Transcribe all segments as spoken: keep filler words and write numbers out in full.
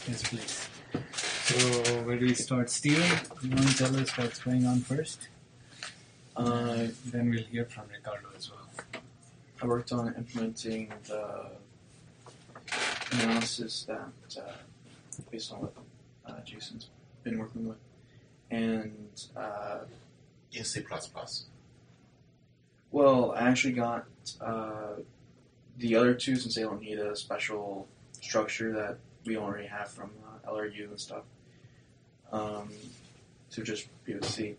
Yes, please. So, where do we start? Steven, you want to tell us what's going on first? Uh, Then we'll hear from Ricardo as well. I worked on implementing the analysis that, uh, based on what uh, Jason's been working with, and uh, in C plus plus. well, I actually got uh, the other two since they don't need a special structure that we already have from uh, L R U and stuff, um, to just be able to see.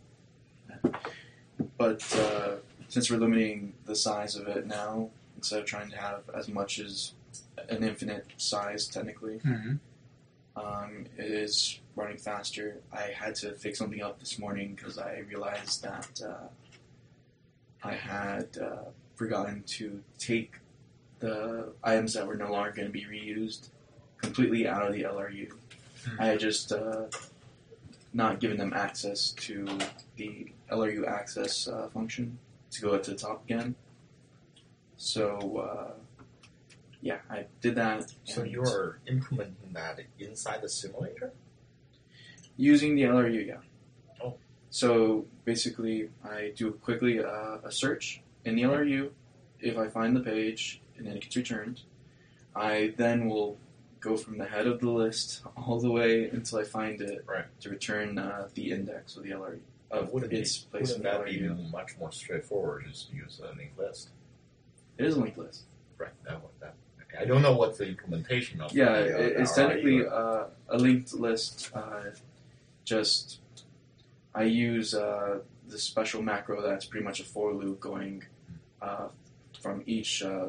But uh, since we're limiting the size of it now, instead of trying to have as much as an infinite size technically, Mm-hmm. um, it is running faster. I had to fix something up this morning because I realized that uh, I had uh, forgotten to take the items that were no longer going to be reused completely out of the L R U. Mm-hmm. I had just uh, not given them access to the L R U access uh, function to go to the top again. So, uh, yeah, I did that. So and you're implementing that inside the simulator? using the L R U, yeah. Oh. So basically, I do quickly uh, a search in the L R U. If I find the page and then it gets returned, I then will go from the head of the list all the way until I find it Right. to return uh, the index of the L R U. Of Wouldn't, its it, place in wouldn't the that be L R U. much more straightforward? Just use a linked list. It is a linked list. Right. That one. That. Okay. I don't know what the implementation of. Yeah, the, uh, it, it's the technically R R U. uh, a linked list. Uh, just I use uh, the special macro that's pretty much a for loop going uh, from each uh,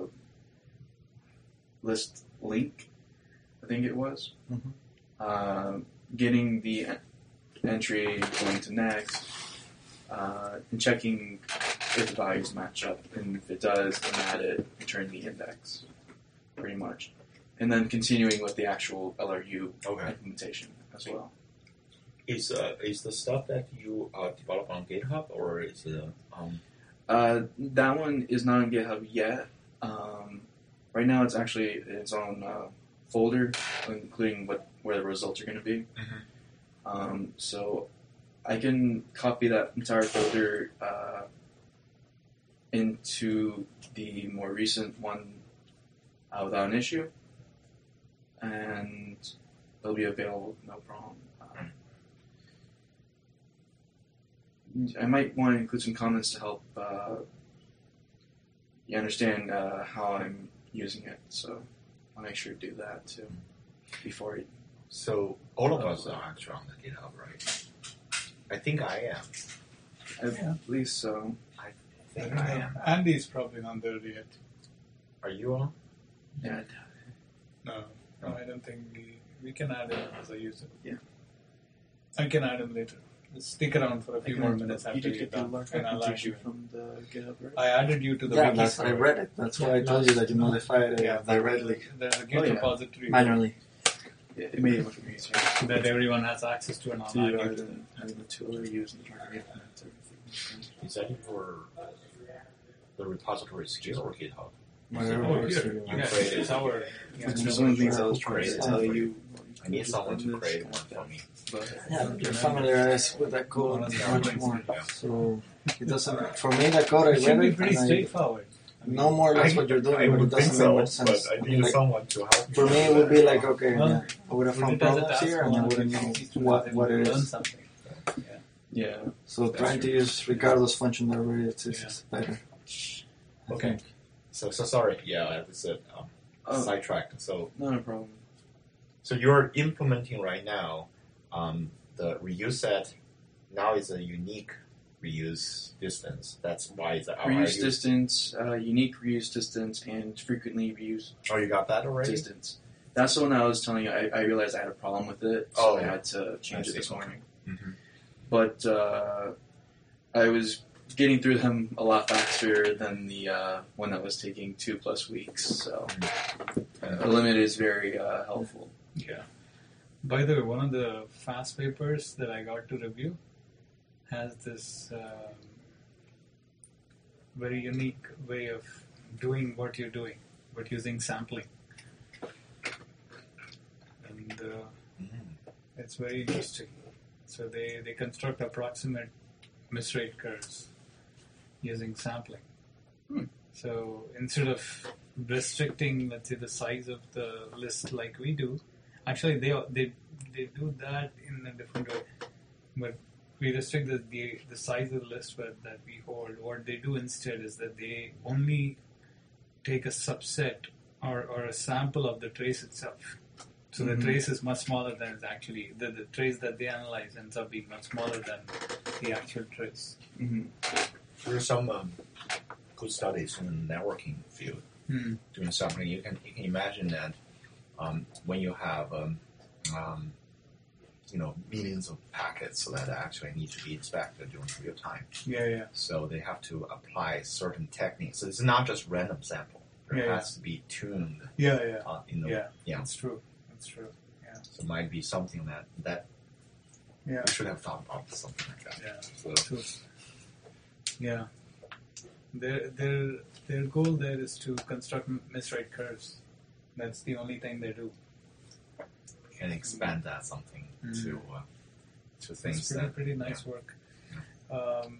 list link. I think it was Mhm. uh, getting the en- entry, going to next, uh, and checking if the values match up, and if it does, then add it, return the index, pretty much, and then continuing with the actual L R U Okay. implementation as well. Is uh, is the stuff that you uh, develop on GitHub or is it um? Uh, that one is not on GitHub yet. Um, right now, it's actually in its own uh, folder, including what where the results are going to be. Mhm. Um, so I can copy that entire folder uh, into the more recent one uh, without an issue, and it'll be available, no problem. Uh, I might want to include some comments to help uh, you understand uh, how I'm using it, so I'll make sure to do that too before it. So all of us are actually on the GitHub, right? I think I am. I Yeah. believe so. I think I am. Andy's probably not there yet. Are you on? Yeah, No, no, I don't think we, we can add him as a user. Yeah. I can add him later. Just stick around for a few more minutes you after did you're get the done, large and I'll add you documentation in. from the GitHub, right? I added you to the Yeah, wiki. that's, I read it. That's why I told you that you modified it Yeah. directly, There's a Git Oh, yeah. repository manually. Yeah, it made it much more easier. that everyone has access to, and I'll To add rather you to than having the two other users and trying to implement everything. Is that your the repository skill or GitHub? Whatever Oh, works here. for you. Yeah, it's our. Yeah, Which it's is one of the things I Whatever was trying to works tell for you. I need someone to create one for me. But Yeah, you're familiarized with that code Yeah. much more. So it doesn't. For me, that code I It should read be it pretty and I straightforward. I mean, know more or less what you're doing, I but it would think doesn't so, make much sense. but I I mean, need like, someone to help. for me, it would be like, okay, Well, yeah, I would have put found it as a problems task here, and I on wouldn't the know P C student what and what we'll it learn is. something. yeah, So That's trying to true. use Ricardo's function library is, is Yeah. better. I Okay. think. So so sorry. Yeah, I was uh, um, Oh. sidetracked. So not a problem. so you're implementing right now um, the reuse set. Now is a unique reuse distance. That's why it's a Reuse distance, uh, unique reuse distance, and frequently reuse Oh, you got that already? distance. That's the one I was telling you. I, I realized I had a problem with it, so Oh, I had to change I it see. this morning. Mhm. But uh, I was getting through them a lot faster than the uh, one that was taking two plus weeks. So a limit is very uh, helpful. Yeah. By the way, one of the fast papers that I got to review has this um, very unique way of doing what you're doing, but using sampling. And uh, it's very interesting. So they, they construct approximate misrate curves using sampling. Hmm. So instead of restricting, let's say, the size of the list like we do, actually they they they do that in a different way. But we restrict the the, the size of the list that, that we hold. What they do instead is that they only take a subset or, or a sample of the trace itself. So Mm-hmm. the trace is much smaller than it's actually, the, the trace that they analyze ends up being much smaller than the actual trace. Mm-hmm. There are some um, good studies in the networking field Hmm. doing something. You can you can imagine that um, when you have um, um, you know millions of packets that actually need to be inspected during real time, Yeah, yeah. so they have to apply certain techniques. So it's not just random sample. There Yeah, has to be tuned Yeah, yeah. uh, in the Yeah, yeah. that's true. That's true. Yeah. So it might be something that that Yeah. we should have thought about something like that. Yeah. So True. Yeah. Their their their goal there is to construct m- misrate curves. That's the only thing they do. we can expand that something Mm. to uh, to things It's pretty that pretty nice work. Um,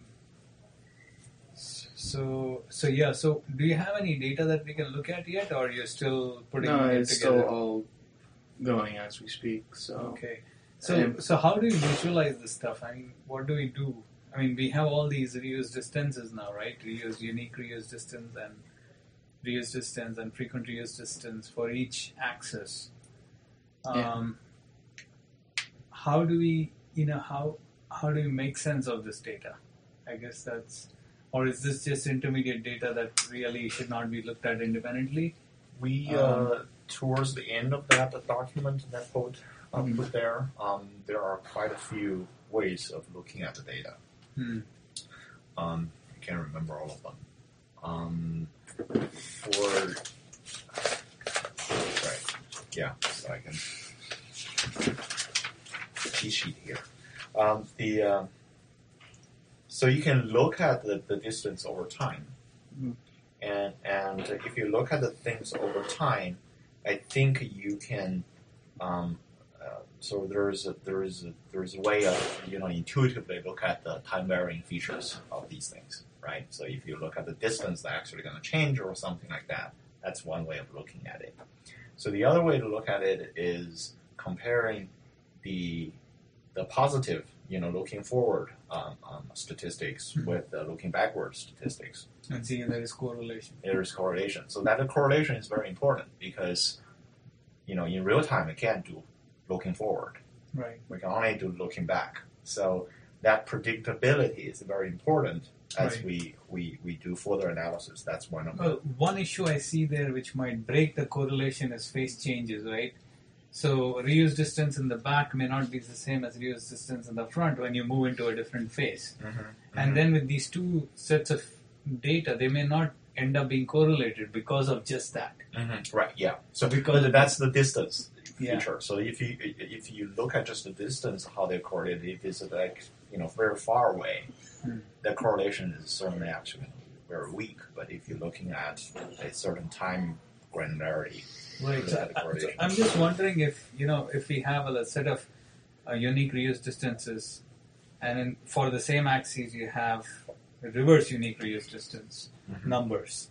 so so yeah. So do you have any data that we can look at yet, or you're still putting No, it it's together? still all going as we speak. So Okay. So Um, so how do you visualize this stuff? I mean, what do we do? I mean, we have all these reuse distances now, right? Reuse unique reuse distance and reuse distance and frequent reuse distance for each axis. Um, Yeah. How do we, you know, how how do we make sense of this data? I guess that's, or is this just intermediate data that really should not be looked at independently? we Um, uh, towards the end of that document that put uh, Mhm. put there, um, there are quite a few ways of looking at the data. Hmm. Um, I can't remember all of them. Um, for right, yeah, so I can cheat sheet here. Um, the uh, so you can look at the, the distance over time, Mhm. and and if you look at the things over time, I think you can. Um, uh, so there is a there is a there is a way of you know intuitively look at the time varying features of these things, right? So if you look at the distance that's actually going to change or something like that, that's one way of looking at it. So the other way to look at it is comparing the the positive, you know, looking forward um, um, statistics Mhm. with uh, looking backward statistics. And see if there is correlation. There is correlation. So that the correlation is very important because, you know, in real time, we can't do looking forward. Right. We can only do looking back. So that predictability is very important as Right. we, we, we do further analysis. That's one of Well, one issue I see there which might break the correlation is phase changes, right? So reuse distance in the back may not be the same as reuse distance in the front when you move into a different phase. the. Mm-hmm. And then with these two sets of data, they may not end up being correlated because of just that. Mm-hmm. Right. Yeah. So Because- because that's the distance Yeah. feature. So if you if you look at just the distance, how they correlate, if it's like you know very far away, Hmm. the correlation is certainly actually very weak. But if you're looking at a certain time granularity, Right. look at the So, correlation. I'm just wondering if you know if we have a set of uh, unique reuse distances, and in, for the same axes you have reverse unique reuse distance Mhm. numbers.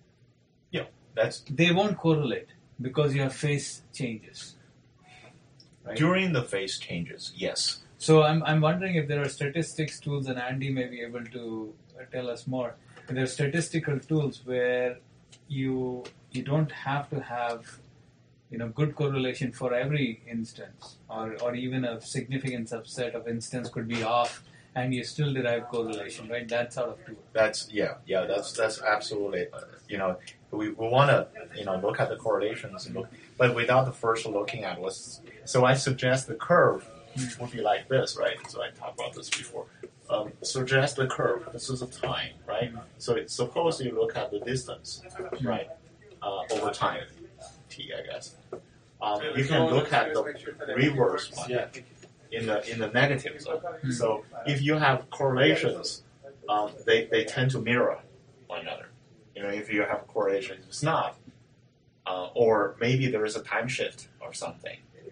That's They won't correlate because you have phase changes. Right? during the phase changes. Yes. So I'm I'm wondering if there are statistics tools, and Andy may be able to uh, tell us more. If there are statistical tools where you you don't have to have you know good correlation for every instance, or or even a significant subset of instance could be off, and you still derive correlation, right? That sort of tool. That's yeah, yeah. That's that's absolutely. Uh, you know, we, we want to you know look at the correlations, and look, but without the first looking at what's. So I suggest the curve would be like this, right? So I talked about this before. Um, suggest the curve. This is a time, right? So it's, suppose you look at the distance, right, uh, over time, t, I guess. Um, you can look at the reverse one in the in the negative zone. So if you have correlations, um, they, they tend to mirror one another. You know, if you have correlations, it's not. Uh, or maybe there is a time shift or something.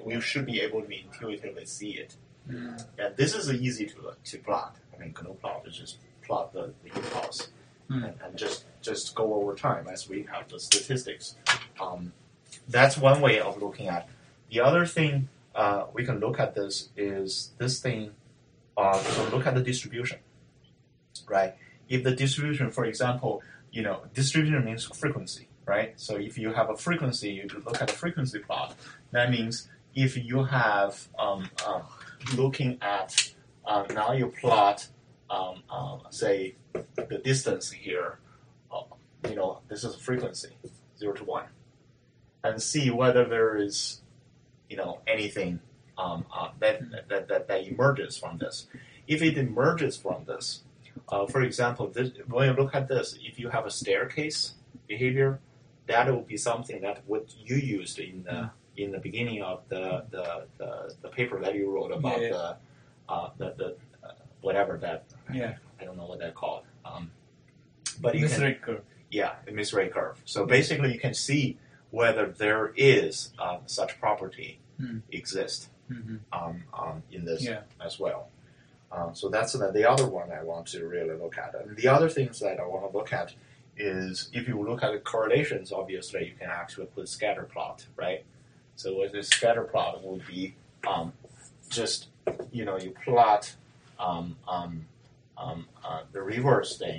we should be able to intuitively see it. Mm. And this is easy to to plot. I mean, GNU plot is just plot the, the impulse Mm. and, and just just go over time as we have the statistics. Um, that's one way of looking at. The other thing uh, we can look at this is this thing. Uh, so look at the distribution, right? If the distribution, for example, you know, distribution means frequency, right? So if you have a frequency, you look at the frequency plot. That means if you have um, uh, looking at uh, now you plot, um, um, say, the distance here. Uh, you know, this is a frequency, zero to one, and see whether there is, you know, anything um, uh, that, that that that emerges from this. If it emerges from this, uh, for example, this, when you look at this, if you have a staircase behavior, that will be something that what you used in the in the beginning of the the, the, the paper that you wrote about Yeah, yeah. the uh, the, the uh, whatever that Yeah. I don't know what that called. Um, but you can, Misrate curve. yeah, the misrate curve. So basically, you can see whether there is uh, such property Hmm. exist Mm-hmm. um, um, in this Yeah. as well. Um, so that's the, the other one I want to really look at. And the other things that I want to look at is if you look at the correlations, obviously you can actually put scatter plot, right? So what the scatter plot would be um, just, you know, you plot um, um, um, uh, the reverse thing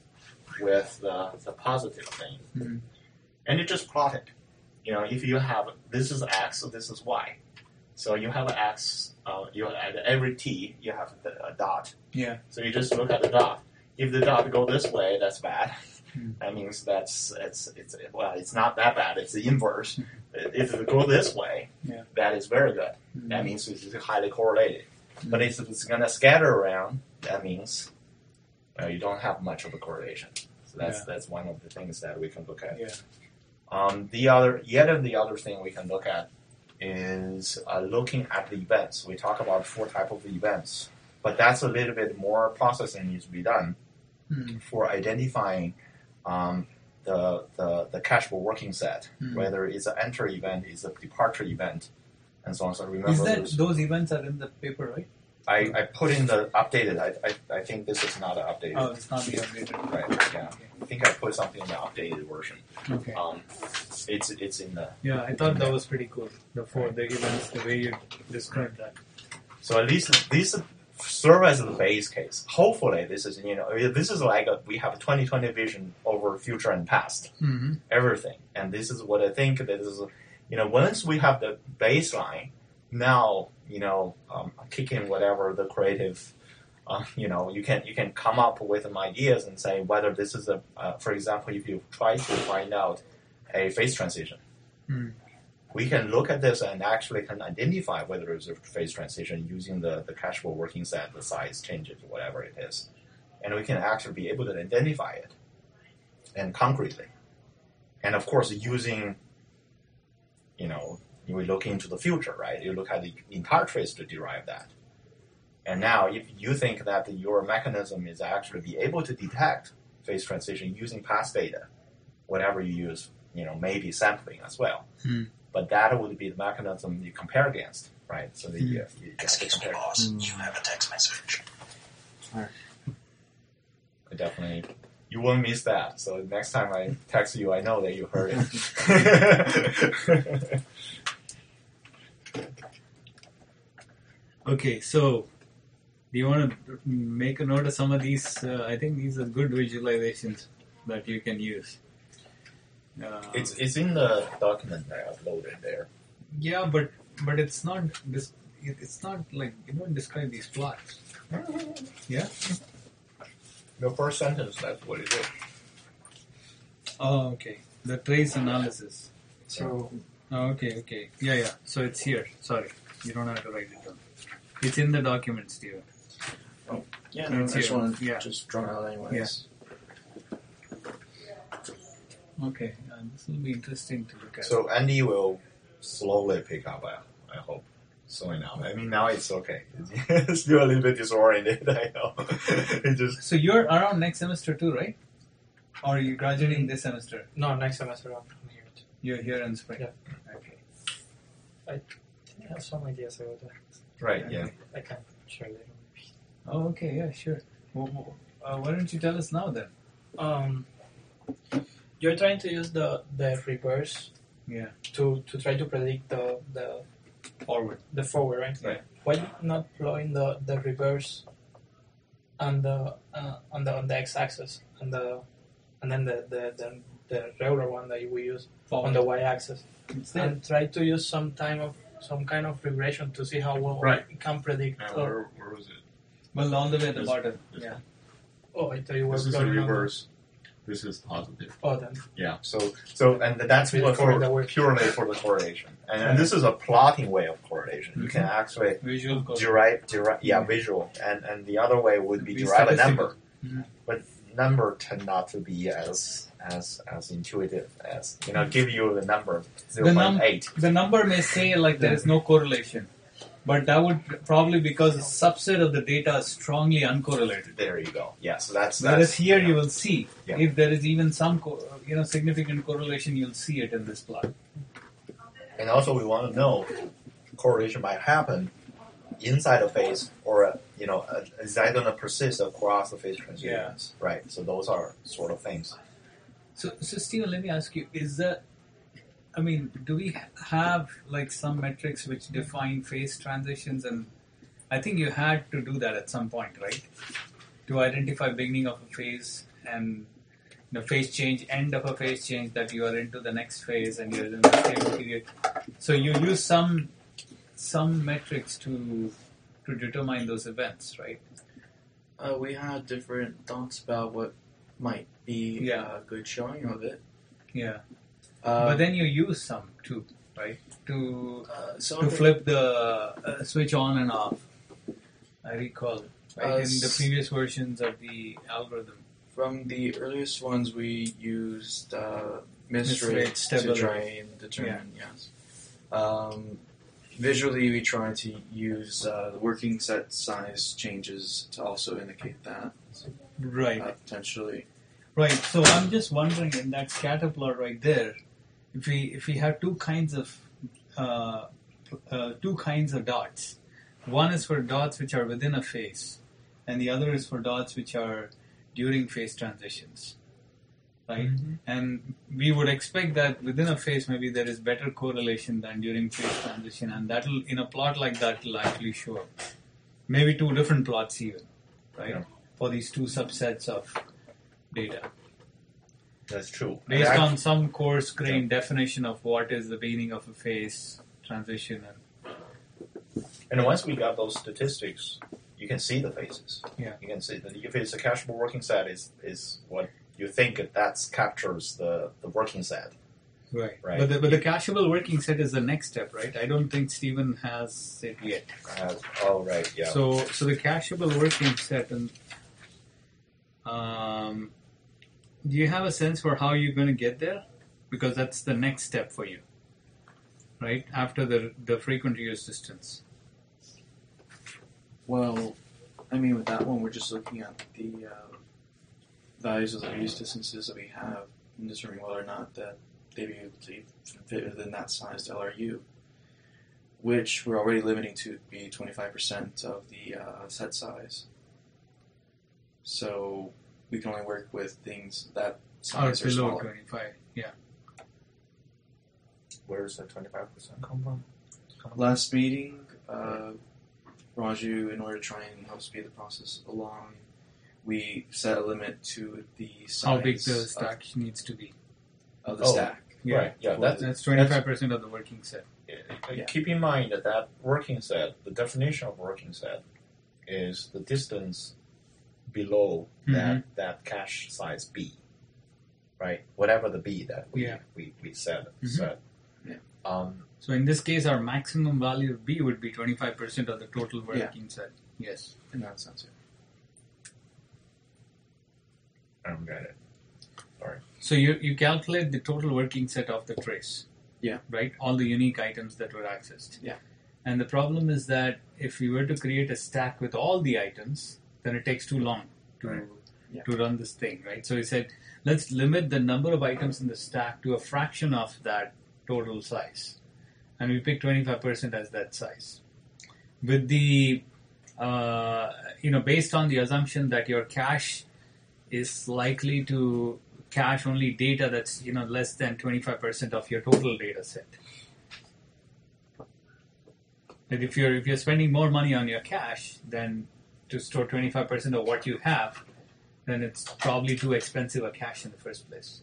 with the, the positive thing. Mm-hmm. And you just plot it. You know, if you have, this is X, so this is Y. So you have X, uh, you at every T, you have the, a dot. Yeah. So you just look at the dot. If the dot go this way, that's bad. Hmm. That means that's, it's, it's, well, it's not that bad, it's the inverse. If it go this way, Yeah. that is very good. Mm-hmm. That means it's highly correlated. Mm-hmm. But if it's going to scatter around, that means uh, you don't have much of a correlation. So that's Yeah. that's one of the things that we can look at. Yeah. Um, the other, yet the other thing we can look at is uh, looking at the events. We talk about four type of events, but that's a little bit more processing needs to be done Mm-hmm. for identifying um, the, the the cacheable working set, Mhm. whether it's an enter event, it's a departure event, and so on. So remember Is that those. those events are in the paper, right? I, I put in the updated. I, I, I think this is not an updated. Oh, it's not the updated. Right. Yeah. I think I put something in the updated version. Okay. Um, it's it's in the. Yeah, I thought that was pretty cool. The four the events, the way you described that. So at least these serve as the base case. Hopefully, this is you know this is like a, we have a twenty twenty vision over future and past, Mm-hmm. everything, and this is what I think that is. You know, once we have the baseline, now you know um, kick in whatever the creative. Uh, you know, you can you can come up with some ideas and say whether this is a, uh, for example, if you try to find out a phase transition, Mm. we can look at this and actually can identify whether it's a phase transition using the, the cacheable working set, the size changes, whatever it is. And we can actually be able to identify it and concretely. And of course, using, you know, we look into the future, right? You look at the entire trace to derive that. And now, if you think that your mechanism is actually be able to detect phase transition using past data, whatever you use, you know, maybe sampling as well. Hmm. But that would be the mechanism you compare against, right? So the Hmm. uh, you have to Excuse me, compare. boss. You have a text message. I definitely, you won't miss that. So next time I text you, I know that you heard it. Okay, so do you want to make a note of some of these? Uh, I think these are good visualizations that you can use. Uh, It's it's in the document I uploaded there. yeah, but but it's not this. It, it's not like you don't describe these plots. Yeah. The first sentence, that's what it is. Oh, okay. The trace analysis. So Oh, okay, okay. Yeah, yeah. So it's here. Sorry, you don't have to write it down. It's in the document, Steven. Yeah, no, no, I just I just wanna want to Yeah. just draw it out anyways. Okay, uh, this will be interesting to look at. So Andy will slowly pick up, I, I hope, soon enough. I mean, now it's okay. It's still a little bit disoriented, I know. It just, So you're around next semester too, right? Or are you graduating this semester? No, next semester I'm here. You're here in spring. Yeah. Okay. I I have some ideas about that. Right. Yeah. I can share later. Oh, okay, yeah, sure. Well, well, uh, why don't you tell us now then? Um, you're trying to use the, the reverse Yeah. to, to try to predict the the Forward. the forward, right? Right. Why not plotting the, the reverse on the uh, on the on the x-axis and the and then the the, the, the regular one that we use Forward. on the y-axis, It's there. and try to use some time of some kind of regression to see how well Right. it can predict. Now, uh, where, where was it? Well, all the way at the This- bottom. this Yeah. oh, I thought you were This is the plotting on the- reverse. This is positive. Oh, then Yeah. So so and that's Really what for for the work. purely for the correlation, and, and this is a plotting way of correlation. You can actually Visual code. derive, derive yeah, visual, and and the other way would be Be derive a statistical. number, Mhm. but number tend not to be as as as intuitive as you know give you the number zero The point num- eight. The number may say like there is no correlation, but that would probably because a subset of the data is strongly uncorrelated. There you go. Yeah, so that's Whereas that's here yeah. you will see Yeah. if there is even some co- you know significant correlation, you'll see it in this plot. And also, we want to know correlation might happen inside a phase, or uh, you know, uh, is that going to persist across the phase transitions? Right. So those are sort of things. So, so Stephen, let me ask you: is that I mean, do we have like some metrics which define phase transitions? And I think you had to do that at some point, right? To identify beginning of a phase and the phase change, end of a phase change, that you are into the next phase and you're in the stable period. So you use some some metrics to to determine those events, right? Uh, we had different thoughts about what might be Yeah. a good showing of it. Yeah. Uh, But then you use some too, right? To uh, some to of the- flip the uh, switch on and off. I recall, right? Uh, in the s- previous versions of the algorithm. From the earliest ones, we used uh, miss Miss rate rate to stability. try and determine. Yes. Um, visually, we try to use uh, the working set size changes to also indicate that Right. uh, potentially. Right. So I'm just wondering, in that scatter plot right there, if we if we have two kinds of uh, uh, two kinds of dots, one is for dots which are within a phase, and the other is for dots which are during phase transitions, right? Mhm. And we would expect that within a phase, maybe there is better correlation than during phase transition, and that'll in a plot like that will actually show up. Maybe two different plots even, right? Yeah. For these two subsets of data. That's true. Based And on some coarse-grained definition of what is the beginning of a phase transition, and And once we got those statistics, you can see the phases. Yeah. You can see that if it's a cacheable working set, is is what you think that captures the, the working set. right, Right. But the, but the cacheable working set is the next step, right? I don't think Stephen has it yet. Uh, oh, right, yeah. So so the cacheable working set, and um, do you have a sense for how you're going to get there? Because that's the next step for you, right? After the the frequent reuse distance. Well, I mean, with that one, we're just looking at the uh, values of the reuse distances that we have and determining whether or not that they be able to fit within that sized L R U, which we're already limiting to be twenty-five percent of the uh, set size. So we can only work with things that Or size or below smaller. twenty-five, yeah. Where's the twenty-five percent come from? Last meeting, uh, Raju, in order to try and help speed the process along, we set a limit to the size How big the of- stack needs to be. of the Oh. stack. Yeah. Right, yeah, For that's, That's twenty-five percent of the working set. Uh, Yeah. Keep in mind that that working set, the definition of working set, is the distance below that that cache size B, right? Whatever the B that we Yeah. we, we set Mhm. set. Yeah. Um, So in this case, our maximum value of B would be twenty-five percent of the total Yeah. working set. Yes. In that sense, I don't get it. So you, you calculate the total working set of the trace. Yeah. Right? All the unique items that were accessed. Yeah. And the problem is that if we were to create a stack with all the items, then it takes too long to Right. Yeah. to run this thing, right? So we said, let's limit the number of items in the stack to a fraction of that total size. and we pick twenty-five percent as that size. With the, uh, you know, based on the assumption that your cache is likely to cache only data that's, you know, less than twenty-five percent of your total data set. Like if you're if you're spending more money on your cache than to store twenty-five percent of what you have, then it's probably too expensive a cache in the first place.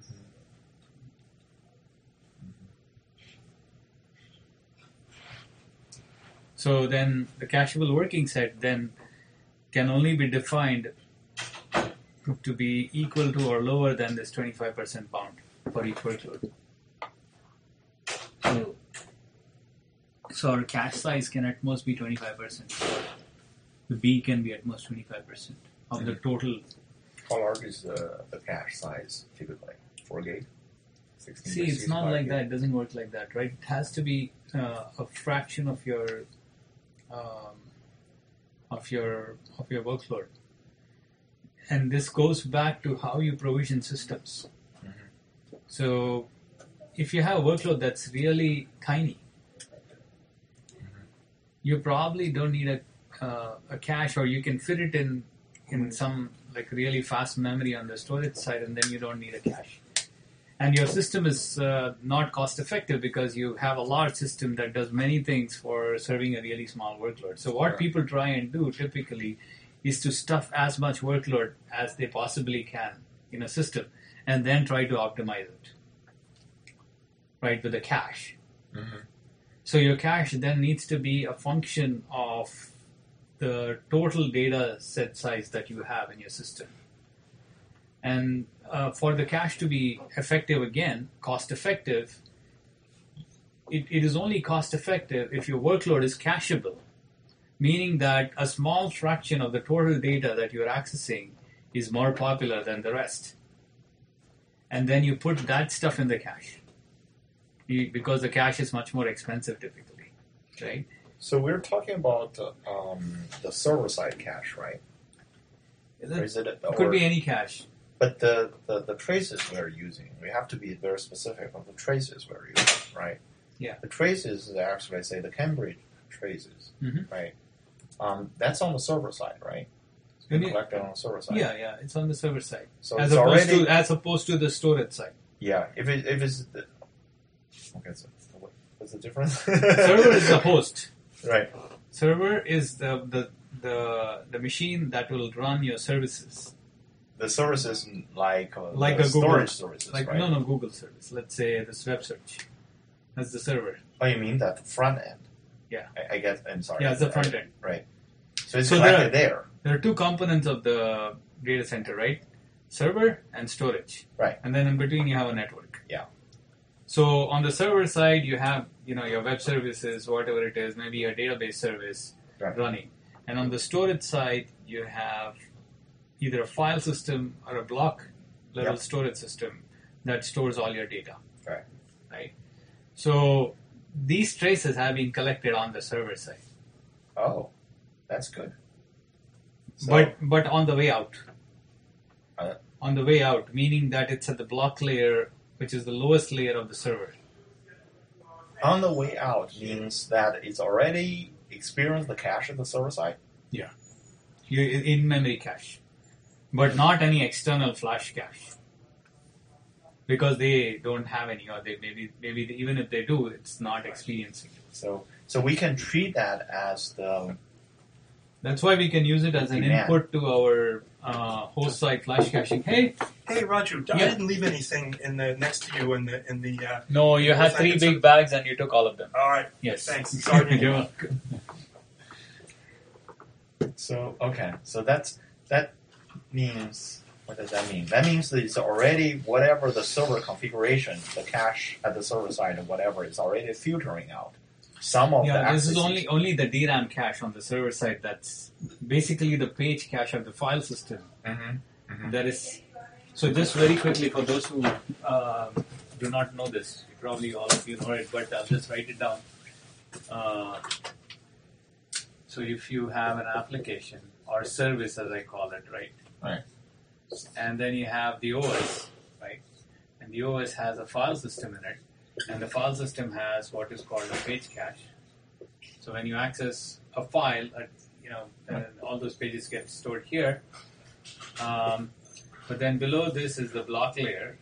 So then the cacheable working set then can only be defined to be equal to or lower than this twenty-five percent bound for each workload. So, so our cache size can at most be twenty-five percent. The B can be at most twenty-five percent of the total. How large is the, the cache size typically? four gig? sixteen See, it's not like gig? that. It doesn't work like that, right? It has to be uh, a fraction of your um, of your of your workload, and this goes back to how you provision systems. Mm-hmm. So, if you have a workload that's really tiny, Mm-hmm. you probably don't need a uh, a cache, or you can fit it in in some like really fast memory on the storage side, and then you don't need a cache. And your system is uh, not cost effective because you have a large system that does many things for serving a really small workload. So what Sure. people try and do typically is to stuff as much workload as they possibly can in a system, and then try to optimize it, right, with a cache. Mm-hmm. So your cache then needs to be a function of the total data set size that you have in your system. And uh, for the cache to be effective again, cost effective, it, it is only cost effective if your workload is cacheable, meaning that a small fraction of the total data that you're accessing is more popular than the rest. And then you put that stuff in the cache, you, because the cache is much more expensive typically, right? So we're talking about uh, um, the server-side cache, right? Or is it, It or, could be any cache. But the, the, the traces we're using, we have to be very specific of the traces we're using, right? Yeah. The traces is actually, I say, the Cambridge traces, Mhm. right? Um, that's on the server side, right? It's When been you- collected on the server side. Yeah, yeah, it's on the server side, So as it's opposed already, to as opposed to the storage side. yeah. If it if it's the, okay, so what- what's the difference? Server is the host. right. Server is the, the the the machine that will run your services. The services like uh, Like the a Google- storage services, Like right? no, no Google service. Let's say this web search. That's the server. Oh, you mean that front end? Yeah. I, I get. I'm sorry. Yeah, it's the front end. Right. So it's So there collected there. There are two components of the data center, right? Server and storage. Right. And then in between you have a network. Yeah. So on the server side you have, you know, your web services, whatever it is, maybe a database service Right. running. And on the storage side you have either a file system or a block level Yep. storage system that stores all your data. Right. Right. So these traces have been collected on the server side. Oh, that's good. So, But but on the way out. Uh, on the way out, meaning that it's at the block layer, which is the lowest layer of the server. on the way out means that it's already experienced the cache at the server side. You in memory cache. But not any external flash cache. Because they don't have any, or they maybe maybe they, even if they do, it's not experiencing it. So so we can treat that as the That's why we can use it as an Demand. input to our uh, host side flash caching. Hey, Hey, Raju, I Yeah. didn't leave anything in the next to you in the in the. Uh, no, you had three big bags and you took all of them. all right, Yes. thanks. Sorry. You're welcome. so okay. So that's that means what does that mean? That means that it's already whatever the server configuration, the cache at the server side or whatever is already filtering out some of the Yeah, this is accesses. only only the D RAM cache on the server side. That's basically the page cache of the file system. Mhm, mhm. That is. So just very quickly for those who uh, do not know this, probably all of you know it, but I'll just write it down. Uh, so if you have an application or service, as I call it, right? Right. And then you have the O S, right? And the O S has a file system in it. and the file system has what is called a page cache. So when you access a file, uh, you know, uh, all those pages get stored here. Um, but then below this is the block layer.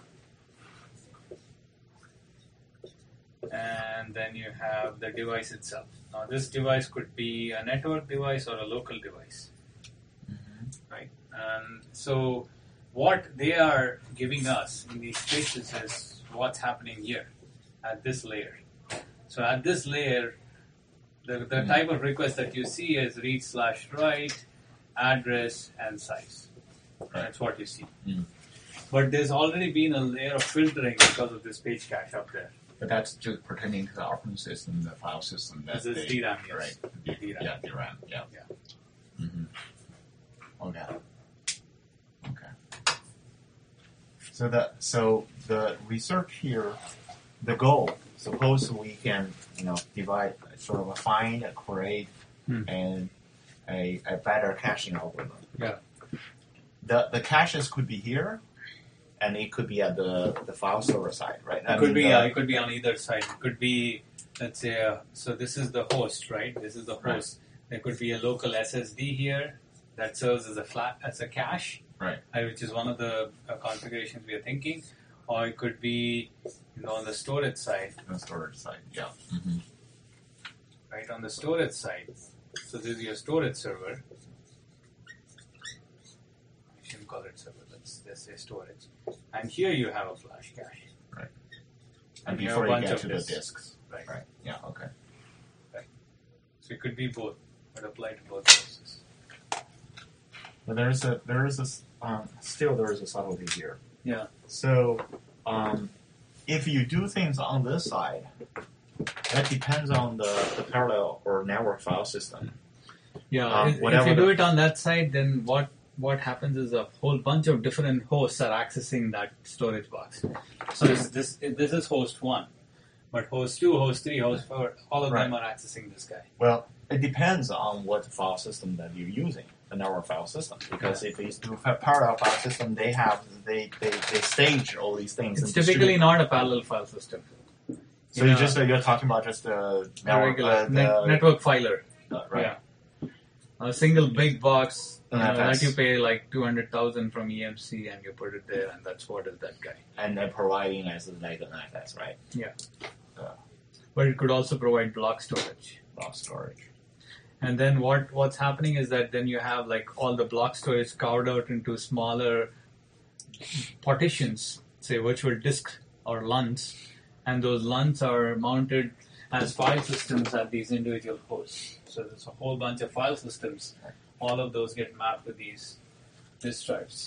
And then you have the device itself. Now this device could be a network device or a local device. Mm-hmm. Right? And so what they are giving us in these spaces is what's happening here at this layer. So at this layer, the, the Mm-hmm. type of request that you see is read slash write, address, and size. That's what you see. Mm. But there's already been a layer of filtering because of this page cache up there. But that's just pertaining to the operating system, the file system. That This is they, D RAM, yes. Right. The, D RAM. Yeah, D RAM. Yeah. Yeah. Mm-hmm. Okay. Okay. So the so the research here, the goal. Suppose we can, you know, divide, sort of find, create, Hmm. and a, a better caching algorithm. Yeah. The the caches could be here, and it could be at the, the file server side, right? It could be, yeah, it could be on either side. It could be, let's say, uh, so this is the host, right? This is the host. Right. There could be a local S S D here that serves as a flat as a cache, Right. uh, which is one of the uh, configurations we are thinking. Or it could be, you know, on the storage side, The storage side, yeah. Mm-hmm. right? On the storage side. So this is your storage server. I shouldn't call it server. Let's let's say storage. And here you have a flash cache. And And you have before a you bunch get of to disks. the disks. Right. Right. Yeah, okay. So it could be both. Would apply to both cases. But there is a there is a s- um, still there is a subtlety here. Yeah. So um, if you do things on this side, that depends on the, the parallel or network file system. Yeah, Um, if, if whatever you do the- it on that side, then what what happens is a whole bunch of different hosts are accessing that storage box. So this this, this is host one, but host two, host three, host four, all of them Right. are accessing this guy. Well, it depends on what file system that you're using, the network file system. Because if it's through a parallel file system, they have they, they, they stage all these things. It's and typically distribute- not a parallel file system. So Yeah. you just uh, you're talking about just the A network, regular uh, the, net, network filer. uh, right? Yeah. A single big box you An know, F that S. you pay like two hundred thousand from E M C and you put it there, and that's what is that guy. And then providing as like an F S, right? But it could also provide block storage. Block storage. And then what what's happening is that then you have like all the block storage carved out into smaller partitions, say virtual disk or L U Ns, and those L U Ns are mounted as file systems at these individual hosts. So there's a whole bunch of file systems. All of those get mapped to these disk drives.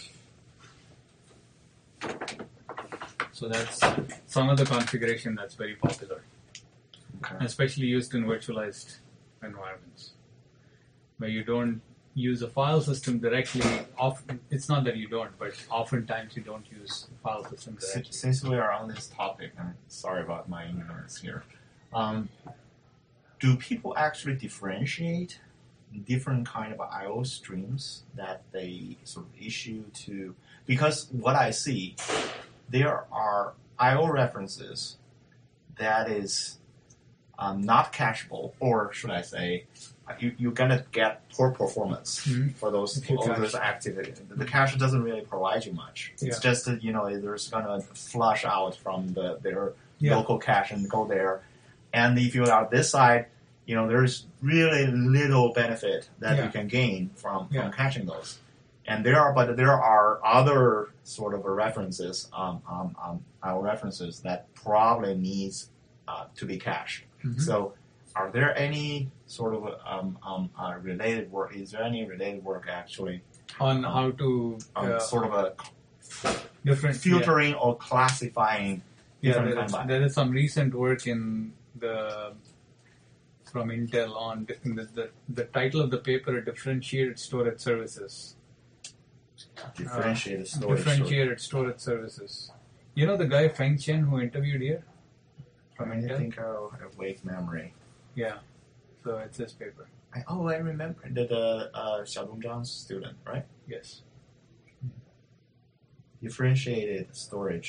So that's some of the configuration that's very popular, Okay. especially used in virtualized environments, where you don't use a file system directly. Often, it's not that you don't, but oftentimes you don't use the file system Since, directly. since we are on this topic, and sorry about my ignorance here, um, do people actually differentiate different kind of I O streams that they sort of issue to? Because what I see, there are I O references that is um, not cacheable, or should I say, you, you're gonna get poor performance Mhm. for those If you all cache. those activities. The cache doesn't really provide you much. It's Yeah. just that, you know, there's gonna flush out from the their Yeah. local cache and go there. And if you're on this side, you know, there's really little benefit that Yeah. you can gain from, Yeah. from catching those. And there are, but there are other sort of references, um, um, um, our references that probably needs uh, to be cached. Mhm. So, are there any sort of um, um, uh, related work? Is there any related work actually On how to um, uh, sort of a different filtering or classifying Yeah, different there kind is, of there is some recent work in the from Intel on the, the the title of the paper: differentiated storage services. differentiated Uh, storage? differentiated storage services. You know the guy Feng Chen who interviewed here from I Intel? think I'll have weak memory. Yeah. So it's this paper. I, oh, I remember the, the uh, Xiaodong Zhang's student, right? Yes. Differentiated storage.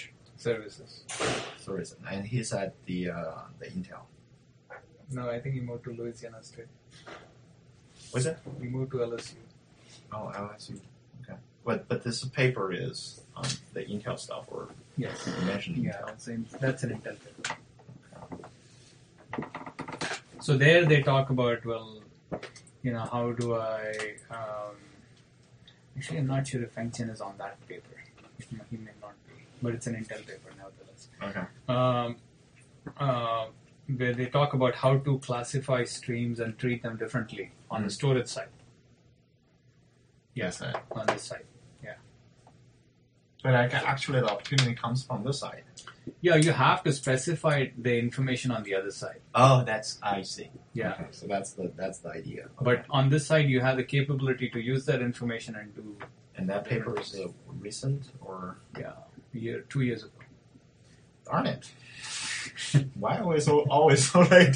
services. service, and he's at the uh, the Intel. No, I think he moved to Louisiana State. What's that? He moved to L S U. Oh, L S U. Okay, but but this paper is um, the Intel stuff, or Yes. you mentioned Yeah, Intel. that's an, that's an Intel paper. So there they talk about, well, you know, how do I... Um, actually, I'm not sure if Feng Chen is on that paper. He may not be, but it's an Intel paper nevertheless. Okay. Um, uh, where they talk about how to classify streams and treat them differently on the Mm. storage side. Yes, uh, On this side. but I ca- actually the opportunity comes from this side. Yeah, you have to specify the information on the other side. Oh, that's I see. Yeah. Okay, so that's the that's the idea. Okay. But on this side, you have the capability to use that information and do, and that paper is uh, recent, or yeah, a year, two years ago. darn it. Why are we so always so late?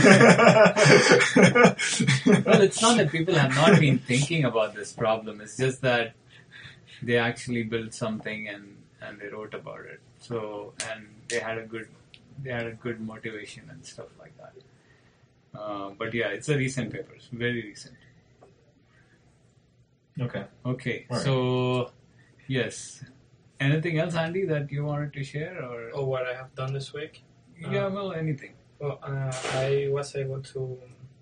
Well, it's not that people have not been thinking about this problem. It's just that they actually built something and, and they wrote about it. So, and they had a good, they had a good motivation and stuff like that. Uh, but yeah, it's a recent paper. It's very recent. Okay. Okay, All right. so yes. Anything else, Andy, that you wanted to share, or Or what I have done this week. yeah, well, anything. Well, uh, I was able to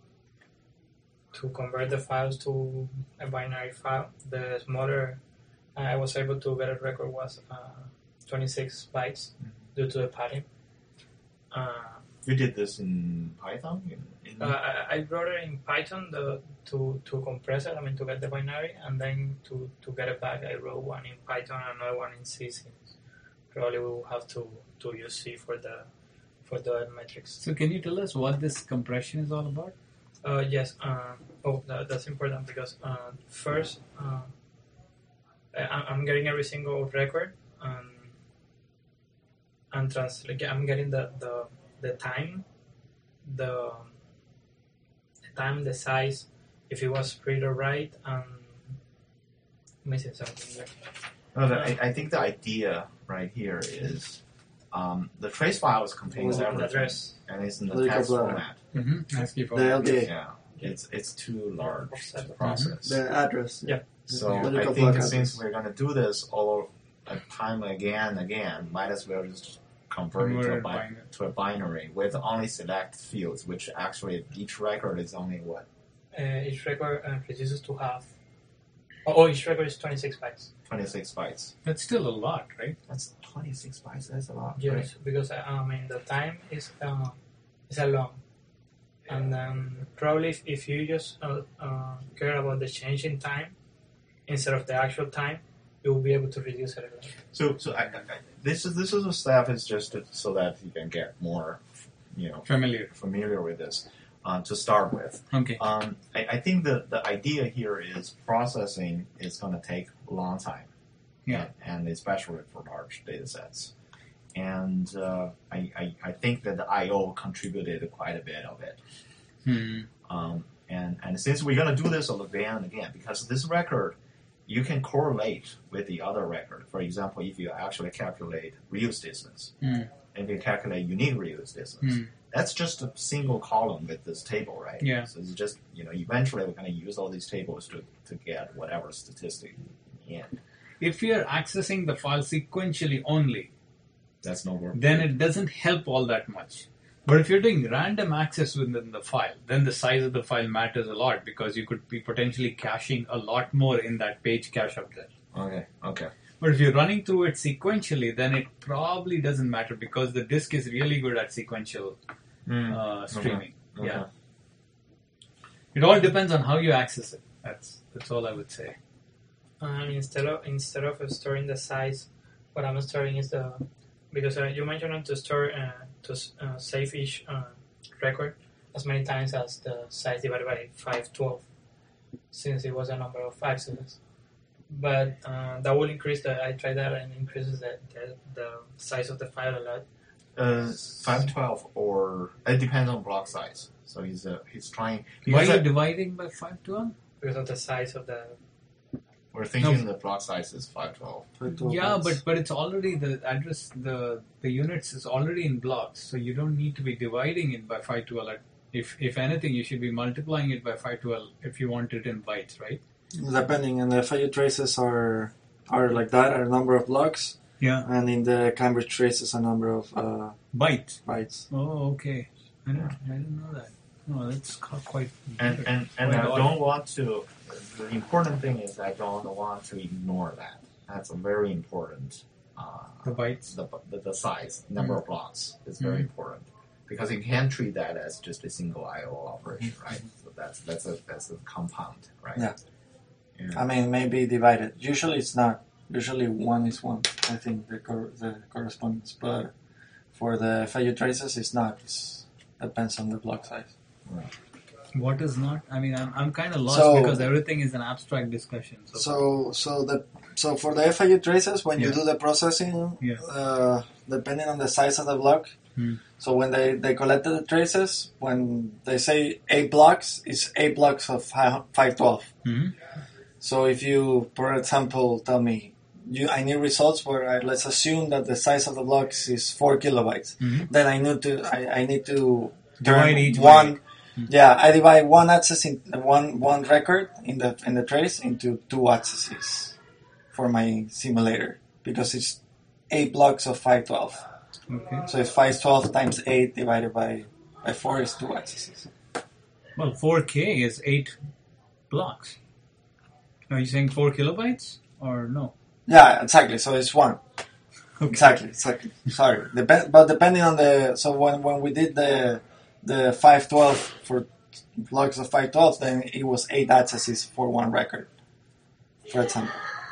to convert the files to a binary file. The smaller I was able to get a record was uh, twenty-six bytes due to the padding. Uh, You did this in Python? In, in uh, I, I wrote it in Python the, to to compress it. I mean to get the binary, and then to, to get it back, I wrote one in Python and another one in C. Probably we will have to, to use C for the for the metrics. So, can you tell us what this compression is all about? Uh, yes. Uh, oh, that, that's important because uh, first uh, I, I'm getting every single record and and translate. I'm getting the, the the time, the, the time, the size, if it was read or write, and missing something there. No, the, I, I think the idea right here is um, the trace files contains The everything, address. and it's in the Like a text blur. format. Mm-hmm. ASCII The format. L D A, Yeah, it's it's too large to Offset. process. the address. Yeah. So The I local think block since address. we're going to do this all the time again and again, might as well just convert it to a, Convert it bi- binary. to a binary with only select fields, which actually each record is only what Uh, each record uh, reduces to half. Oh, oh, each record is twenty-six bytes. twenty-six bytes. That's still a lot, right? That's twenty-six bytes. That's a lot. Yes, right? because uh, I mean the time is uh, is a long, and then probably if, if you just uh, uh, care about the change in time instead of the actual time, you will be able to reduce it a lot. So, so I, I, I- this is this is a step is just to, so that you can get more, you know, Familiar. familiar with this uh, to start with. Okay. Um, I, I think the the idea here is processing is going to take a long time. Yeah. And, and especially for large data sets. And uh, I, I I think that the I O contributed quite a bit of it. Hmm. Um, and and since we're going to do this again and again, because this record, you can correlate with the other record. For example, if you actually calculate reuse distance, Hmm. if you calculate unique reuse distance, Hmm. that's just a single column with this table, right? Yeah. So it's just, you know, eventually we're going to use all these tables to, to get whatever statistic in the end. If you're accessing the file sequentially only, That's no work. then it doesn't help all that much. But if you're doing random access within the file, then the size of the file matters a lot because you could be potentially caching a lot more in that page cache up there. Okay, okay. But if you're running through it sequentially, then it probably doesn't matter because the disk is really good at sequential uh, streaming. Okay. Yeah. It all depends on how you access it. That's that's all I would say. And instead of instead of storing the size, what I'm storing is the because uh, you mentioned to store uh, to uh, save each uh, record as many times as the size divided by five twelve, since it was a number of accesses. But uh, that will increase the. I tried that and increases the, the the size of the file a lot. Uh, five twelve or it depends on block size. So he's uh, he's trying. Why are because you I- dividing by five to one? Because of the size of the We're thinking No. the block size is five twelve. Yeah, but but it's already the address the the units is already in blocks, so you don't need to be dividing it by five twelve. If if anything, you should be multiplying it by five twelve if you want it in bytes, right? Depending, and the F I U traces are are like that, are a number of blocks, Yeah, and in the Cambridge traces a number of uh, bytes. bytes. Oh, okay. I didn't I didn't know that. Oh, that's ca- quite. And and, and quite I odd. don't want to. The important thing is I don't want to ignore that. That's a very important. Uh, The bytes. the, the the size, number Mm. of blocks is very Mm. important because you can't treat that as just a single I O operation, Mm. right? So that's that's a that's a compound, right? Yeah. Yeah. I mean, maybe divided. Usually it's not. Usually one is one. I think the cor- the correspondence, but for the F I U traces, it's not. It depends on the block size. What is not? I mean, I'm I'm kind of lost So- because everything is an abstract discussion. So, So, so the so for the F I U traces, when you Yeah. do the processing, Yeah. uh, depending on the size of the block, Hmm. so when they, they collected the traces, when they say eight blocks, it's eight blocks of five twelve. Mhm. So if you, for example, tell me, you I need results where I, let's assume that the size of the blocks is four kilobytes, Mhm. then I need to I, I need to Divide turn each by one. eight. Hmm. Yeah, I divide one access in one one record in the in the trace into two accesses for my simulator because it's eight blocks of five twelve. Okay. So it's five twelve times eight divided by by four is two accesses. Well, four K is eight blocks. Are you saying four kilobytes or no? Yeah, exactly. So it's one. Okay. Exactly, exactly. Sorry, Dep- but depending on the so when when we did the the five twelve for blocks of five twelve, then it was eight accesses for one record, for example.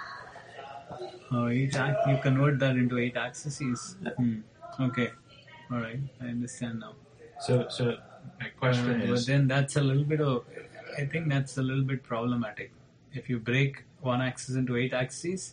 Oh, eight ac- you convert that into eight accesses. Yeah. Hmm. Okay. All right. I understand now. So so my question Uh, but is then that's a little bit of. I think that's a little bit problematic. If you break one axis into eight axes,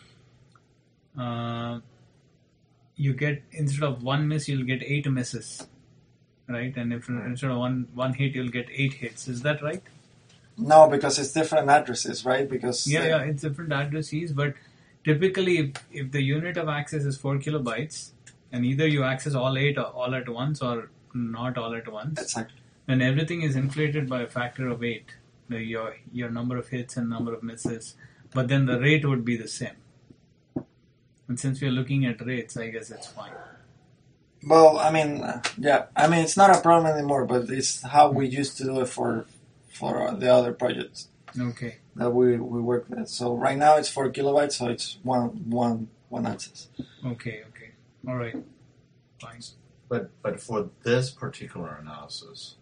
uh, you get instead of one miss, you'll get eight misses, right? And if instead of one one hit, you'll get eight hits. Is that right? No, because it's different addresses, right? Because Yeah, uh, yeah, it's different addresses, but typically, if, if the unit of access is four kilobytes, and either you access all eight or all at once or not all at once, exactly. then everything is inflated by a factor of eight. The, your your number of hits and number of misses, but then the rate would be the same. And since we are looking at rates, I guess it's fine. Well, I mean, uh, yeah, I mean it's not a problem anymore, but it's how we used to do it for for the other projects Okay. that we, we work with. So right now it's four kilobytes, so it's one one one access. Okay. Okay. All right. Fine. but but for this particular analysis,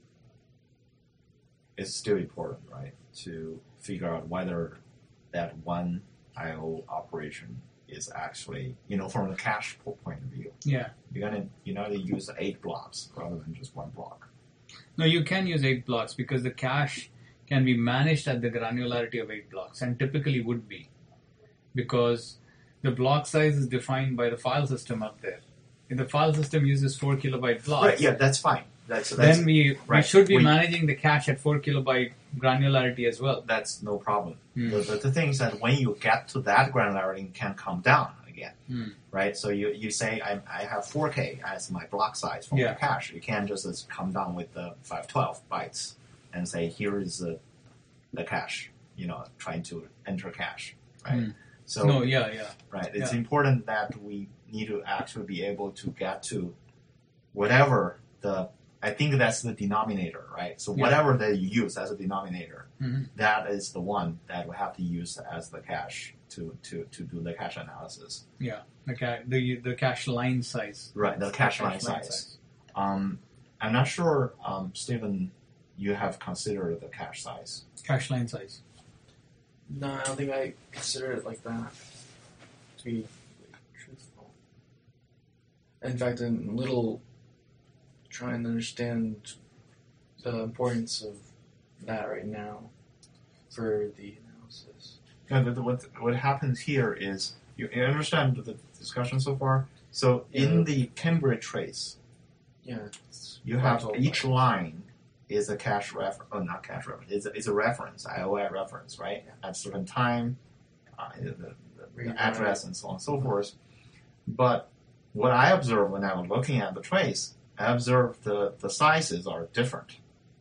it's still important, right? To figure out whether that one I O operation is actually, you know, from the cache po- point of view, Yeah. you're gonna you know to use eight blocks rather than just one block. No, you can use eight blocks because the cache can be managed at the granularity of eight blocks, and typically would be, because the block size is defined by the file system up there. If the file system uses four kilobyte blocks, Right? Yeah, that's fine. That's that's, then we we right. should be We- managing the cache at four kilobyte granularity as well. that's no problem. Hmm. The, the, the thing is that when you get to that granularity, you can come down again, Hmm. right? So you, you say I, I have four K as my block size for Yeah. my cache. You can't just uh, come down with the five twelve bytes and say here is the the cache. You know, trying to enter cache, right? Hmm. So No, yeah, yeah. right, it's Yeah. important that we need to actually be able to get to whatever the. I think that's the denominator, right? So Yeah. whatever that you use as a denominator, Mhm. that is the one that we have to use as the cache to, to, to do the cache analysis. Yeah, the ca- the the cache line size. Right, the cache line size. Um, I'm not sure, um, Stephen, you have considered the cache size. Cache line size. No, I don't think I consider it like that, to be truthful. In fact, I'm a little trying to understand the importance of that right now for the analysis. Yeah, the, the, what, what happens here is, you, you understand the discussion so far? So in Yeah. the Cambridge trace, Yeah, it's you have vital, each but- line is a cache reference, oh, not cache reference, it's a, it's a reference, I O I reference, right? At a certain time, uh, the, the, the address and so on and so forth. But what I observed when I was looking at the trace, I observed the, the sizes are different.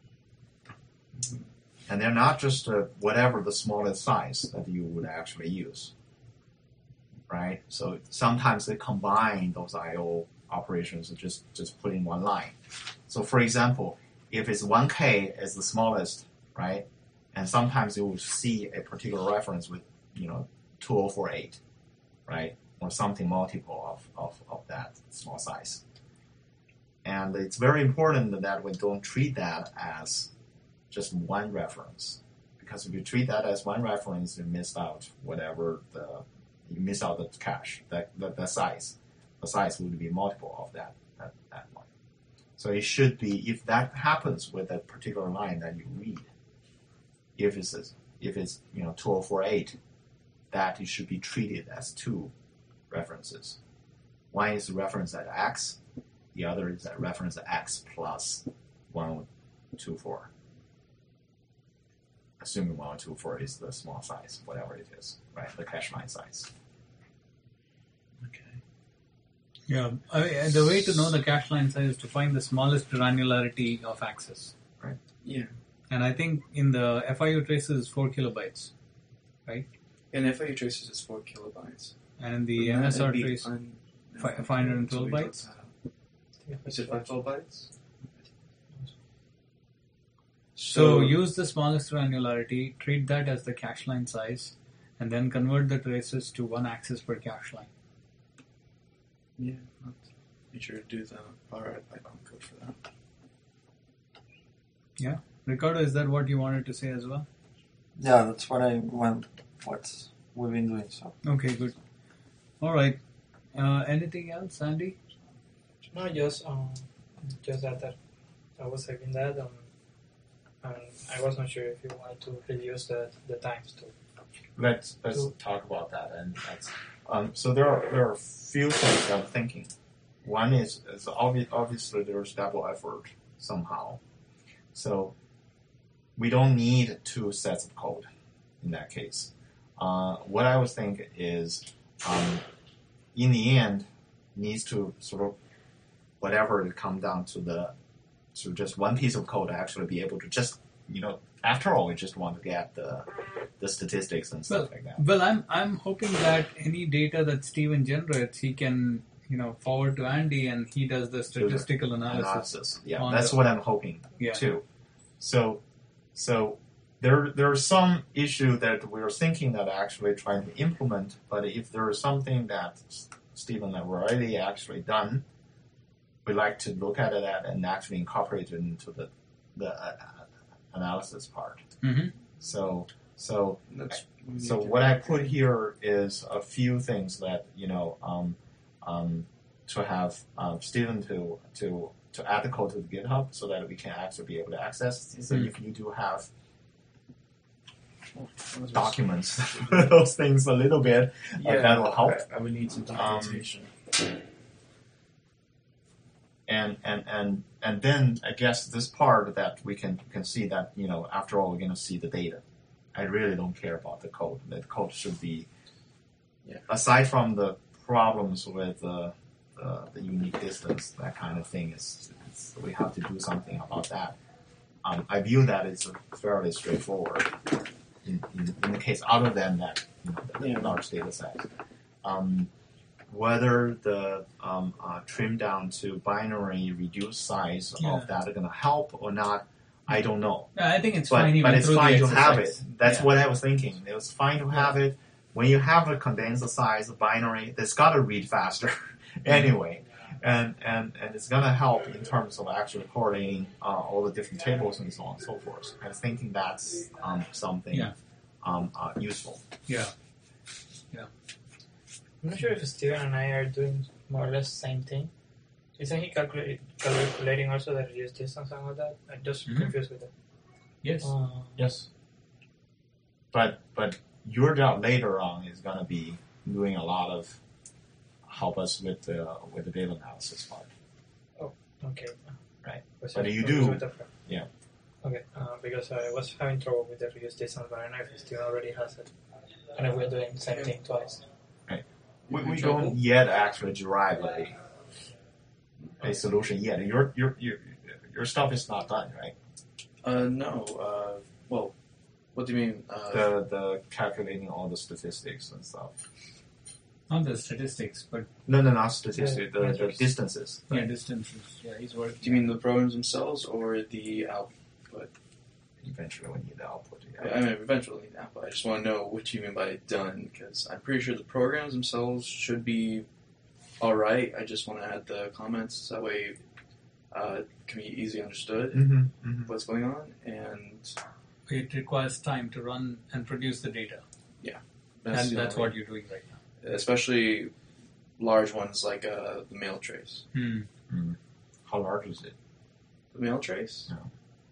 And they're not just uh, whatever the smallest size that you would actually use, right? So sometimes they combine those I O operations and just, just put in one line. So for example, if it's one K is the smallest, right? And sometimes you will see a particular reference with, you know, two thousand forty-eight, right? Or something multiple of, of, of that small size. And it's very important that we don't treat that as just one reference. Because if you treat that as one reference, you miss out whatever the, you miss out the cache, the, the, the size. The size would be multiple of that, that, that one. So it should be, if that happens with a particular line that you read, if it's, if it's you know, two thousand forty-eight, that it should be treated as two references. One is reference at X, the other is at reference at X plus one two four. Assuming one two four is the small size, whatever it is, right? The cache line size. Okay. Yeah, I mean, the way to know the cache line size is to find the smallest granularity of access. Right. Yeah. And I think in the F I U traces, four kilobytes, right? And F I U traces is four kilobytes. And the Wouldn't M S R that be trace, un- fi- five hundred twelve So we bytes. don't have- Is it five twelve bytes? So use the smallest granularity, treat that as the cache line size, and then convert the traces to one access per cache line. Yeah, I'll be sure to do the Power Python code for that. Yeah, Ricardo, is that what you wanted to say as well? Yeah, that's what I want. What we've been doing. So Okay, good. All right. Uh, anything else, Andy? No, just um, just that, that I was having that, um, and I was not sure if you wanted to reduce the the times to. Let's let's So- talk about that. And that's um, so there are there are a few things I'm thinking. One is, is obvi- obviously there's double effort somehow. So we don't need two sets of code in that case. Uh, what I was thinking is, um, in the end, needs to sort of whatever it come down to the to just one piece of code actually be able to just you know after all we just want to get the the statistics and stuff Well, like that. Well, I'm I'm hoping that any data that Steven generates, he can you know forward to Andy, and he does the statistical analysis. Analysis. Yeah, on that's the- what I'm hoping Yeah. too. So, so there there are some issue that we're thinking that actually trying to implement, but if there is something that S- Stephen and I have already actually done, we like to look at that and actually incorporate it into the the uh, analysis part. Mm-hmm. So so That's we so need to- what I put here is a few things that you know um, um, to have um, Stephen to to to add the code to the GitHub so that we can actually be able to access. So Mhm. if you do have What was this? documents, those things a little bit, Yeah, that will help. I, I would need some documentation. and and and and then I guess this part that we can can see that you know after all we're going to see the data. I really don't care about the code. The code should be Yeah. aside from the problems with uh, the, the unique distance, that kind of thing is, is we have to do something about that. Um, I view that as fairly straightforward in, in, in the case other than that you know, the Yeah. large data set. Um, whether the um, uh, trim down to binary reduced size Yeah. of that are going to help or not, I don't know. I think it's But, fine. but even it's through the fine to have it. exercise. That's Yeah. what I was thinking. It was fine to have it. When you have a condenser size binary, it's got to read faster anyway. And, and, and it's going to help in terms of actually correlating uh, all the different tables and so on and so forth. I was thinking that's um, something Yeah. um, uh, useful. Yeah. I'm not sure if Steven and I are doing more or less the same thing. Isn't he calculate, calculating also the reduced distance and all that? I'm just Mhm. confused with that. Yes. Uh, Yes. But but your job later on is going to be doing a lot of help us with the with the data analysis part. okay. Right. Was But I you confused do- with the- Okay, uh, because I was having trouble with the reuse distance, but I don't know if Steven already has it. And if we're doing the same thing twice. We, we don't yet actually derive a, a solution yet. Your, your your your stuff is not done, right? Uh, no. Uh, well, what do you mean? Uh, The the calculating all the statistics and stuff. Not the statistics, but No, no, not statistics. Yeah, the, the measures. distances. yeah, distances. Yeah, he's working. do you mean the programs themselves or the output? Eventually, we need the output. I Yeah. mean, eventually now, but I just want to know what you mean by done, because I'm pretty sure the programs themselves should be alright. I just want to add the comments, so that way uh, it can be easily understood Mm-hmm, mm-hmm. what's going on, and It requires time to run and produce the data, that's, and the that's only- what you're doing right now. especially large ones like uh, the mail trace. Hmm. How large is it? The mail trace? No.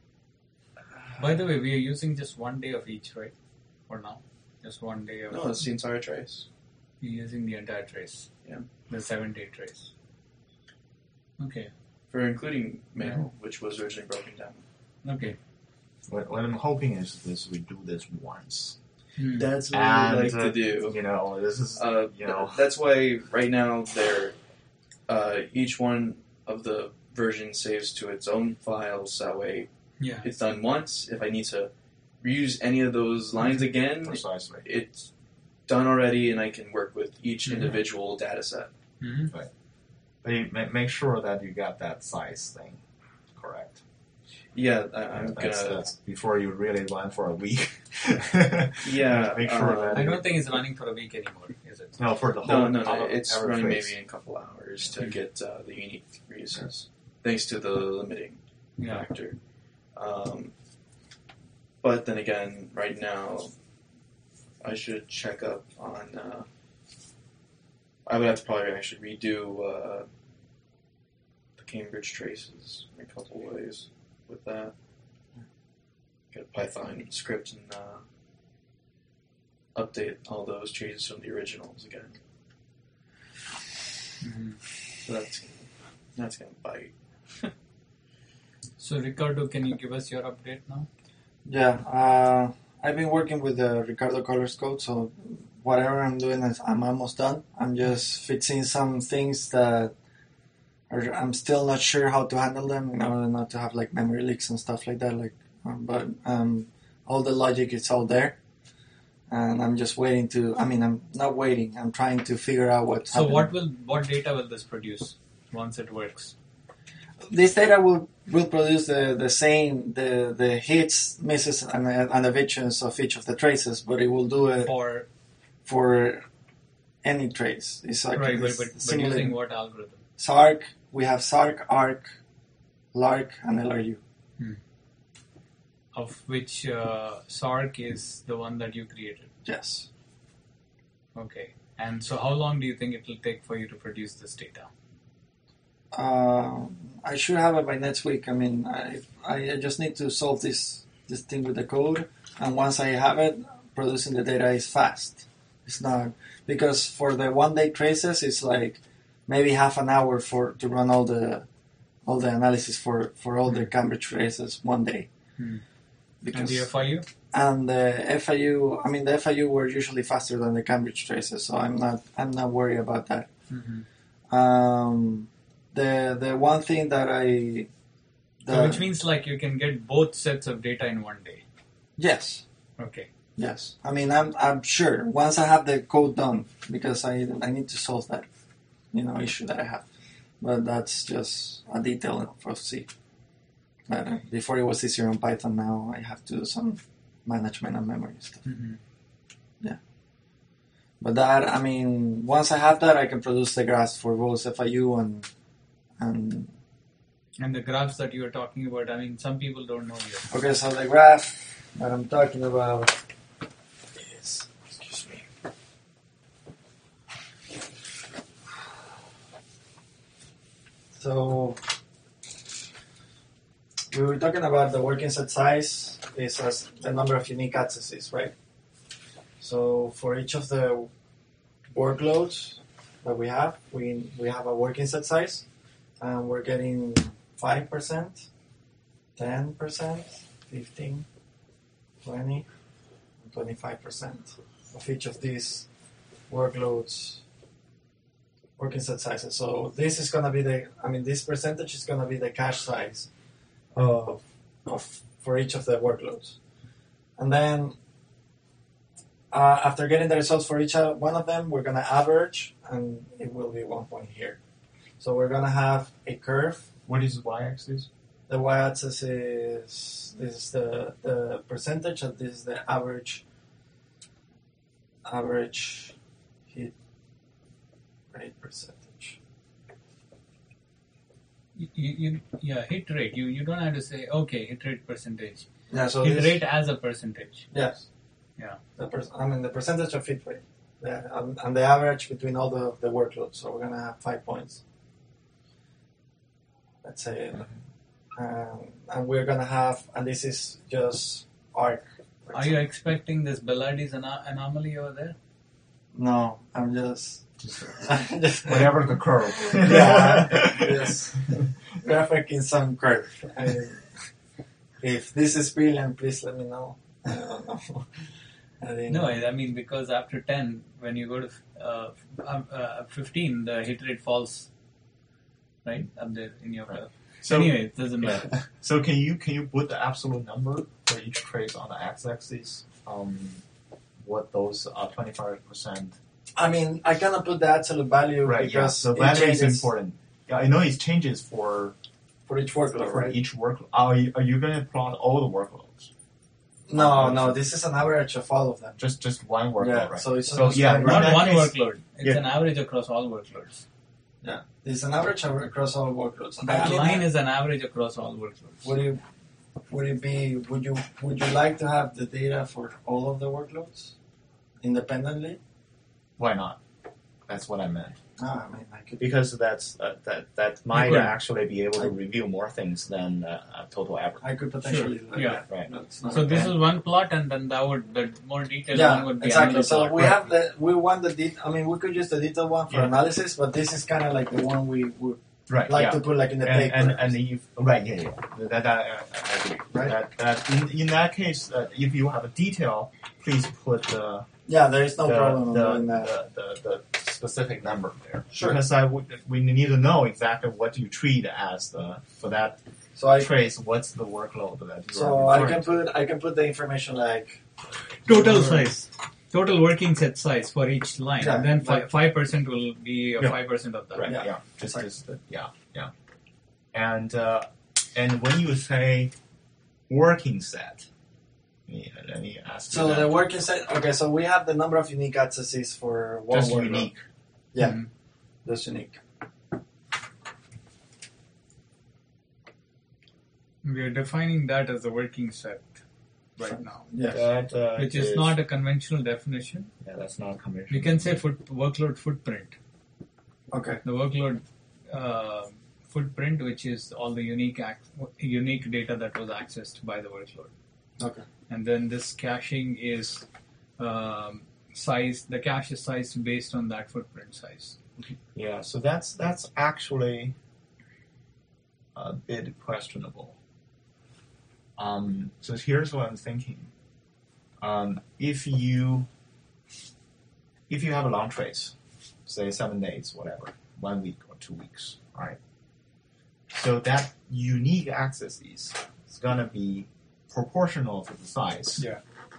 By the way, we are using just one day of each, right? For now, just one day of. No, it's the entire trace. You're using the entire trace. Yeah. The seven-day trace. Okay. For including mail, which was originally broken down. Okay. What, what I'm hoping is this we do this once. Hmm. That's what And, we like uh, to do. You know, this is Uh, you know. That's why right now they're uh, each one of the versions saves to its own files. That way, Yeah. it's done once. If I need to reuse any of those lines again, Precisely. it's done already, and I can work with each Mhm. individual data set. Mm-hmm. But you ma- make sure that you got that size thing correct. Yeah, I, I'm that's, gonna. that's before you really run for a week. Yeah, make sure uh, that I you- don't think it's running for a week anymore, is it? no for the whole. No, no, no. whole- It's every running trace. maybe in a couple hours to Mhm. get uh, the unique reuses, thanks to the limiting Yeah. factor. Um, but then again, right now, I should check up on. Uh, I would have to probably actually redo uh, the Cambridge traces in a couple ways with that. Get a Python script and uh, update all those changes from the originals again. Mm-hmm. So that's that's gonna bite. So, Ricardo, can you give us your update now? Yeah, uh, I've been working with the Ricardo Colors code, so whatever I'm doing is I'm almost done. I'm just fixing some things that are, I'm still not sure how to handle them in order not to have like memory leaks and stuff like that. Like, um, but um, all the logic is all there, and I'm just waiting to. I mean, I'm not waiting. I'm trying to figure out what's So, happening. what will what data will this produce once it works? This data will will produce the, the same the the hits, misses, and and evictions of each of the traces, but it will do it For for any trace. It's like right, but, it's but, but simulating. using what algorithm? Sark. We have Sark, Arc, Lark, and L R U. Of which uh, Sark is the one that you created. Yes. Okay. And so, how long do you think it will take for you to produce this data? Uh, I should have it by next week. I mean, I I just need to solve this this thing with the code, and once I have it, producing the data is fast. It's not because for the one day traces, it's like maybe half an hour for to run all the all the analysis for, for all the Cambridge traces one day. Hmm. Because And the F I U? and the F I U, I mean the F I U were usually faster than the Cambridge traces, so I'm not I'm not worried about that. Mm-hmm. Um, the the one thing that I So, the- which means like you can get both sets of data in one day. yes. Okay. Yes, I mean I'm I'm sure once I have the code done because I I need to solve that you know issue that I have, but that's just a detail for C. But uh, before it was easier on Python, now I have to do some management and memory stuff. Mm-hmm. But that I mean once I have that, I can produce the graphs for both F I U and and And the graphs that you are talking about, I mean, some people don't know yet. okay. So the graph that I'm talking about is excuse me. So we were talking about the working set size is as the number of unique accesses, right? So for each of the workloads that we have, we we have a working set size, and we're getting five percent, ten percent, fifteen, twenty, and twenty-five percent of each of these workloads, working set sizes. So this is going to be the, I mean, this percentage is going to be the cache size of, of for each of the workloads. And then uh, after getting the results for each one of them, we're going to average, and it will be one point here. So we're going to have a curve. What is y-axis? The y-axis is this is the, the percentage, and this is the average average hit rate percentage. You, you, yeah, hit rate. You you don't have to say okay, hit rate percentage. Yeah, so hit this, rate as a percentage. yes. Yeah. The per, I mean the percentage of hit rate, yeah, and, and the average between all the, the workloads. So we're gonna have five points. Let's say, um, and we're gonna have, and this is just arc. Are you expecting this Bellardi's ana- anomaly over there? No, I'm just. I'm just Whatever the curve. yeah, yes. Graphic in some curve. I mean, if this is brilliant, please let me know. I don't know. I didn't No, know. I I mean because after ten, when you go to uh, um, uh, fifteen, the hit rate falls right up there in your curve. So Anyway, it doesn't matter. yeah. So can you can you put the absolute number for each trace on the x-axis? Um, what those uh, twenty-five percent. I mean, I cannot put the absolute value Right. Yeah. because So it value is changes important. Yeah, I know it changes for for each workload, for right? each workload. Are you, are you going to plot all the workloads? No, no, this is an average of all of them. Just just one workload, Yeah, right? so it's So, just yeah, like- in Not that one case- workload. It's yeah. an average across all workloads. It's an average of- across all workloads. That I- line is an average across all workloads. Would it would it be would you would you like to have the data for all of the workloads independently? Why not? That's what I meant. Ah, I mean, I could. Because that's uh, that that might could. actually be able to I- review more things than uh, a total average. I could potentially Sure, do yeah. that. Right. That's not So this okay. is one plot, and then that would the more detailed Yeah, one would be exactly. another So plot. we have the we want the de- I mean, we could use the detailed one for Yeah. analysis, but this is kind of like the one we would Right. like yeah. to put like in the and, paper. and and if right, yeah, yeah, that, that I, I agree. Right. That that in, in that case, uh, if you have a detail, please put the yeah, there is no the, problem the, doing that. the, the, the specific number there. Sure. Because I would we need to know exactly what you treat as the for that So I trace. What's the workload that you so are I referring can to. put I can put the information like Total size, total working set size for each line, Yeah, and then like- five percent will be Yeah. five percent of that. Right. Yeah. Yeah. Just, Sorry. just uh, yeah. Yeah. And uh, and when you say working set, let me, let me ask you so that. the working set. Okay, so we have the number of unique accesses for one just workload. unique. Yeah, Mhm. just unique. We are defining that as a working set right now, Yes. That, uh, which is not a conventional definition. Yeah, that's not conventional. We can say foot, workload footprint. Okay. The workload uh, footprint, which is all the unique ac- unique data that was accessed by the workload. Okay. And then this caching is um, size. The cache is sized based on that footprint size. Yeah, so that's that's actually a bit questionable. Um, so here's what I'm thinking. Um, if you if you have a long trace, say seven days, whatever, one week or two weeks, right? So that unique access is is gonna be proportional to the size, Yeah.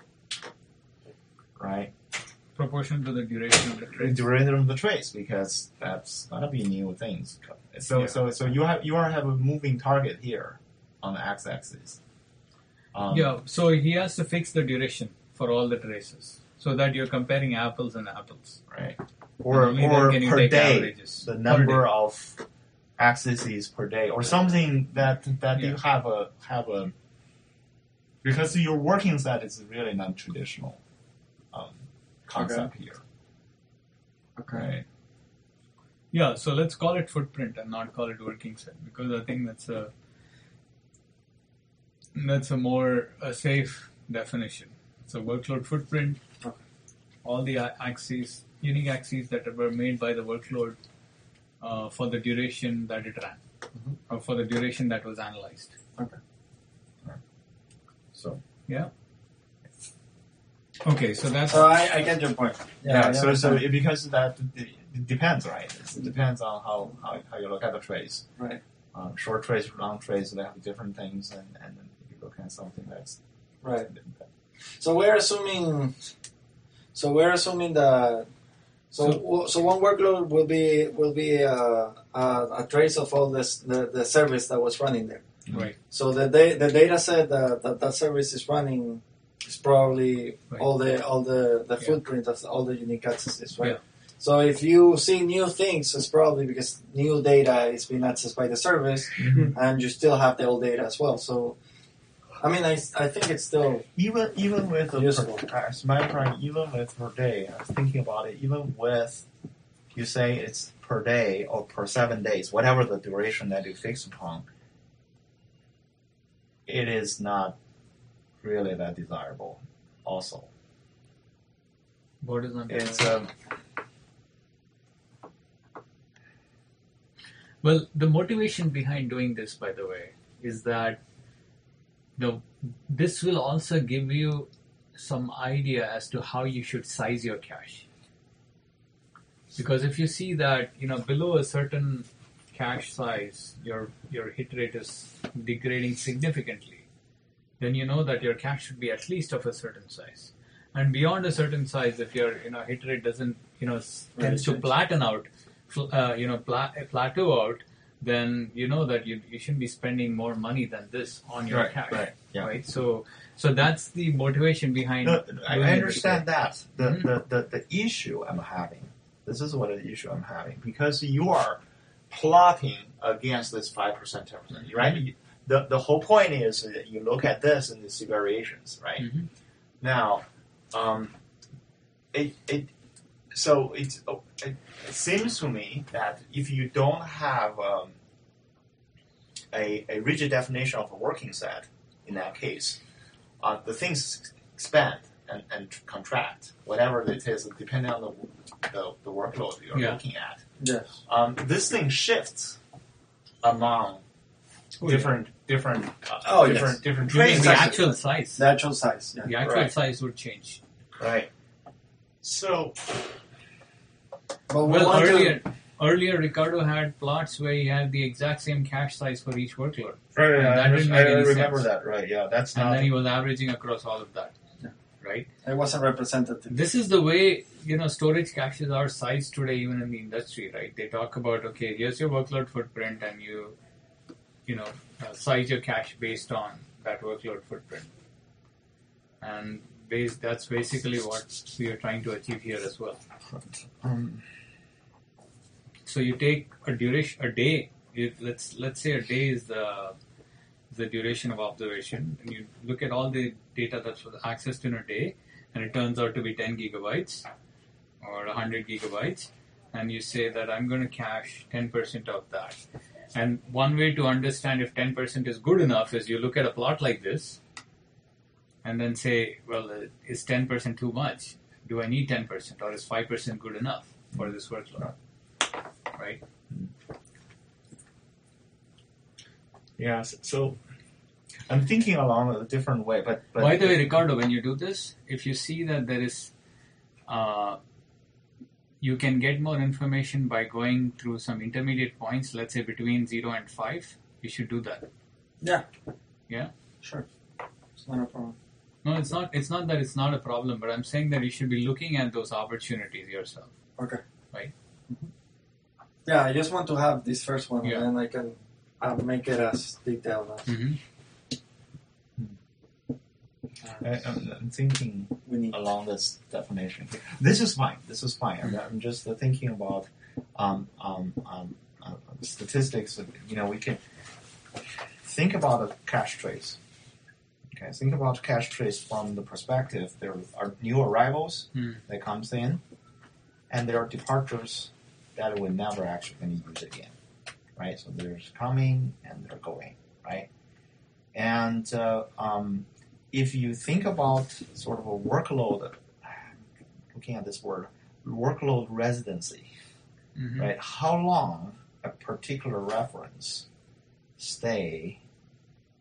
right? Proportional to the duration of the The trace. duration of the trace, because that's gonna be new things. So Yeah. so so you have you are have a moving target here on the x-axis. Um, Yeah. So he has to fix the duration for all the traces, so that you're comparing apples and apples. right. Or only then or can you per take day, averages. the Per number day. of axes per day, or something that that you Yeah. have a have a because your working set is really non-traditional um, concept here. Okay. Right. Yeah. So let's call it footprint and not call it working set, because I think that's a that's a more a safe definition. So workload footprint, Okay. all the a- axes, unique axes that were made by the workload uh, for the duration that it ran, Mhm. or for the duration that was analyzed. Okay. Yeah. Okay, so that's So I, I get your point. Yeah, I so so understand. it, because that it depends, right? It depends on how, how, how you look at the trades. Right. Um, short trades, long trades, they have different things, and, and then if you look at something that's Right. So we're assuming. So we're assuming that. So so, so one workload will be will be uh, uh, a trace of all this the, the service that was running there. right. So the da- the data set that, that that service is running is probably Right. all the all the, the Yeah. footprint of all the unique accesses, right? Yeah. So if you see new things, it's probably because new data is being accessed by the service, Mhm. and you still have the old data as well. So, I mean, I, I think it's still even even with the Useful. per, as a matter of fact, even with per day, I was thinking about it. Even with you say it's per day or per seven days, whatever the duration that you fix upon, it is not really that desirable. Also, What is that? it's um, Well, the motivation behind doing this, by the way, is that the this will also give you some idea as to how you should size your cache. Because if you see that, you know, below a certain cache size, your your hit rate is degrading significantly, then you know that your cache should be at least of a certain size. And beyond a certain size, if your you know hit rate doesn't you know s- Really tends to change. plateau out, fl- uh, you know pla- plateau out, then you know that you you shouldn't be spending more money than this on your right, cache, right, yeah. right? So so that's the motivation behind. No, I, doing I it this understand way. that. The, Mhm. the, the, the issue I'm having, this is what the issue I'm having, because you are plotting against this five percent, ten percent, right? You- The, the whole point is that you look at this and you see variations, right? Mhm. Now, um, it, it, so it, oh, it, it seems to me that if you don't have um, a, a rigid definition of a working set, in that case, uh, the things expand and, and contract, whatever it is, depending on the, the, the workload you're Yeah. looking at. yes. Um, this thing shifts among Oh, yeah. different different uh, Oh, yes. different different You mean trades. the actual size. The actual size. Yeah. The actual Right. size would change. Right. So But we Well, want earlier, earlier Ricardo had plots where he had the exact same cache size for each workload, right, And that I, didn't I make any remember sense. that. Right. Yeah. That's and not. then he was averaging across all of that, Yeah. right? to, it wasn't representative. This is the way you know storage caches are sized today, even in the industry, right? They talk about okay, here's your workload footprint, and you, you know, uh, size your cache based on that workload footprint, and base, that's basically what we are trying to achieve here as well. Um, So you take a duration, a day. You, let's let's say a day is the the duration of observation, and you look at all the data that's accessed in a day, and it turns out to be ten gigabytes or one hundred gigabytes, and you say that I'm going to cache ten percent of that. And one way to understand if ten percent is good enough is you look at a plot like this, and then say, well, uh, is ten percent too much? Do I need ten percent, or is five percent good enough for this workload? Right? yeah. So, so I'm thinking along a different way, but, but By the way, Ricardo, when you do this, if you see that there is, uh, you can get more information by going through some intermediate points, let's say between zero and five, you should do that. Yeah. Yeah? Sure. It's not a problem. No, it's not, it's not that it's not a problem, but I'm saying that you should be looking at those opportunities yourself. Okay. Right. Yeah, I just want to have this first one, Yeah. and then I can uh, make it as detailed as Mm-hmm. I, I'm, I'm thinking we need. along this definition. This is fine. This is fine. I'm, I'm just uh, thinking about um, um, um, uh, statistics. You know, we can think about a cache trace. Okay, think about cache trace from the perspective there are new arrivals Mm. that comes in, and there are departures that we never actually going to use again. Right. So there's coming and they're going. Right. And uh, um, if you think about sort of a workload, looking at this word, workload residency, Mm-hmm. right? How long a particular reference stay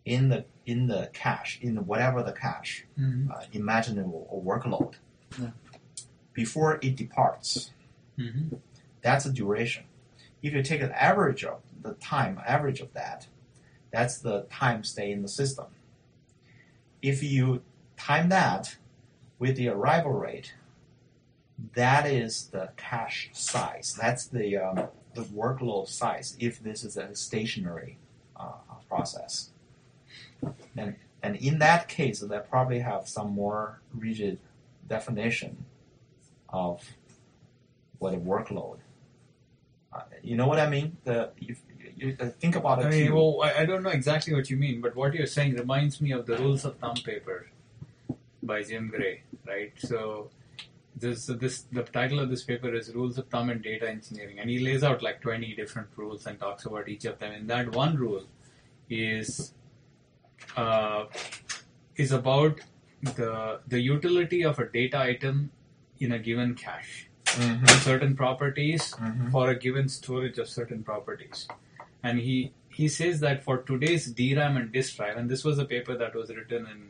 in the in the cache, in whatever the cache, Mm-hmm. uh, imaginable or workload, Yeah. before it departs. Mm-hmm. That's the duration. If you take an average of the time, average of that, that's the time stay in the system. If you time that with the arrival rate, that is the cache size. That's the um, the workload size if this is a stationary uh, process. And and in that case, they probably have some more rigid definition of what a workload. Uh, you know what I mean? The if you, you think about it. I mean, too. well, I I don't know exactly what you mean, but what you're saying reminds me of the Rules of Thumb paper by Jim Gray, right? So, this so this the title of this paper is Rules of Thumb in Data Engineering, and he lays out like twenty different rules and talks about each of them. And that one rule is uh, is about the the utility of a data item in a given cache. Mhm. Certain properties Mhm. for a given storage of certain properties. And he, he says that for today's D RAM and disk drive, and this was a paper that was written in,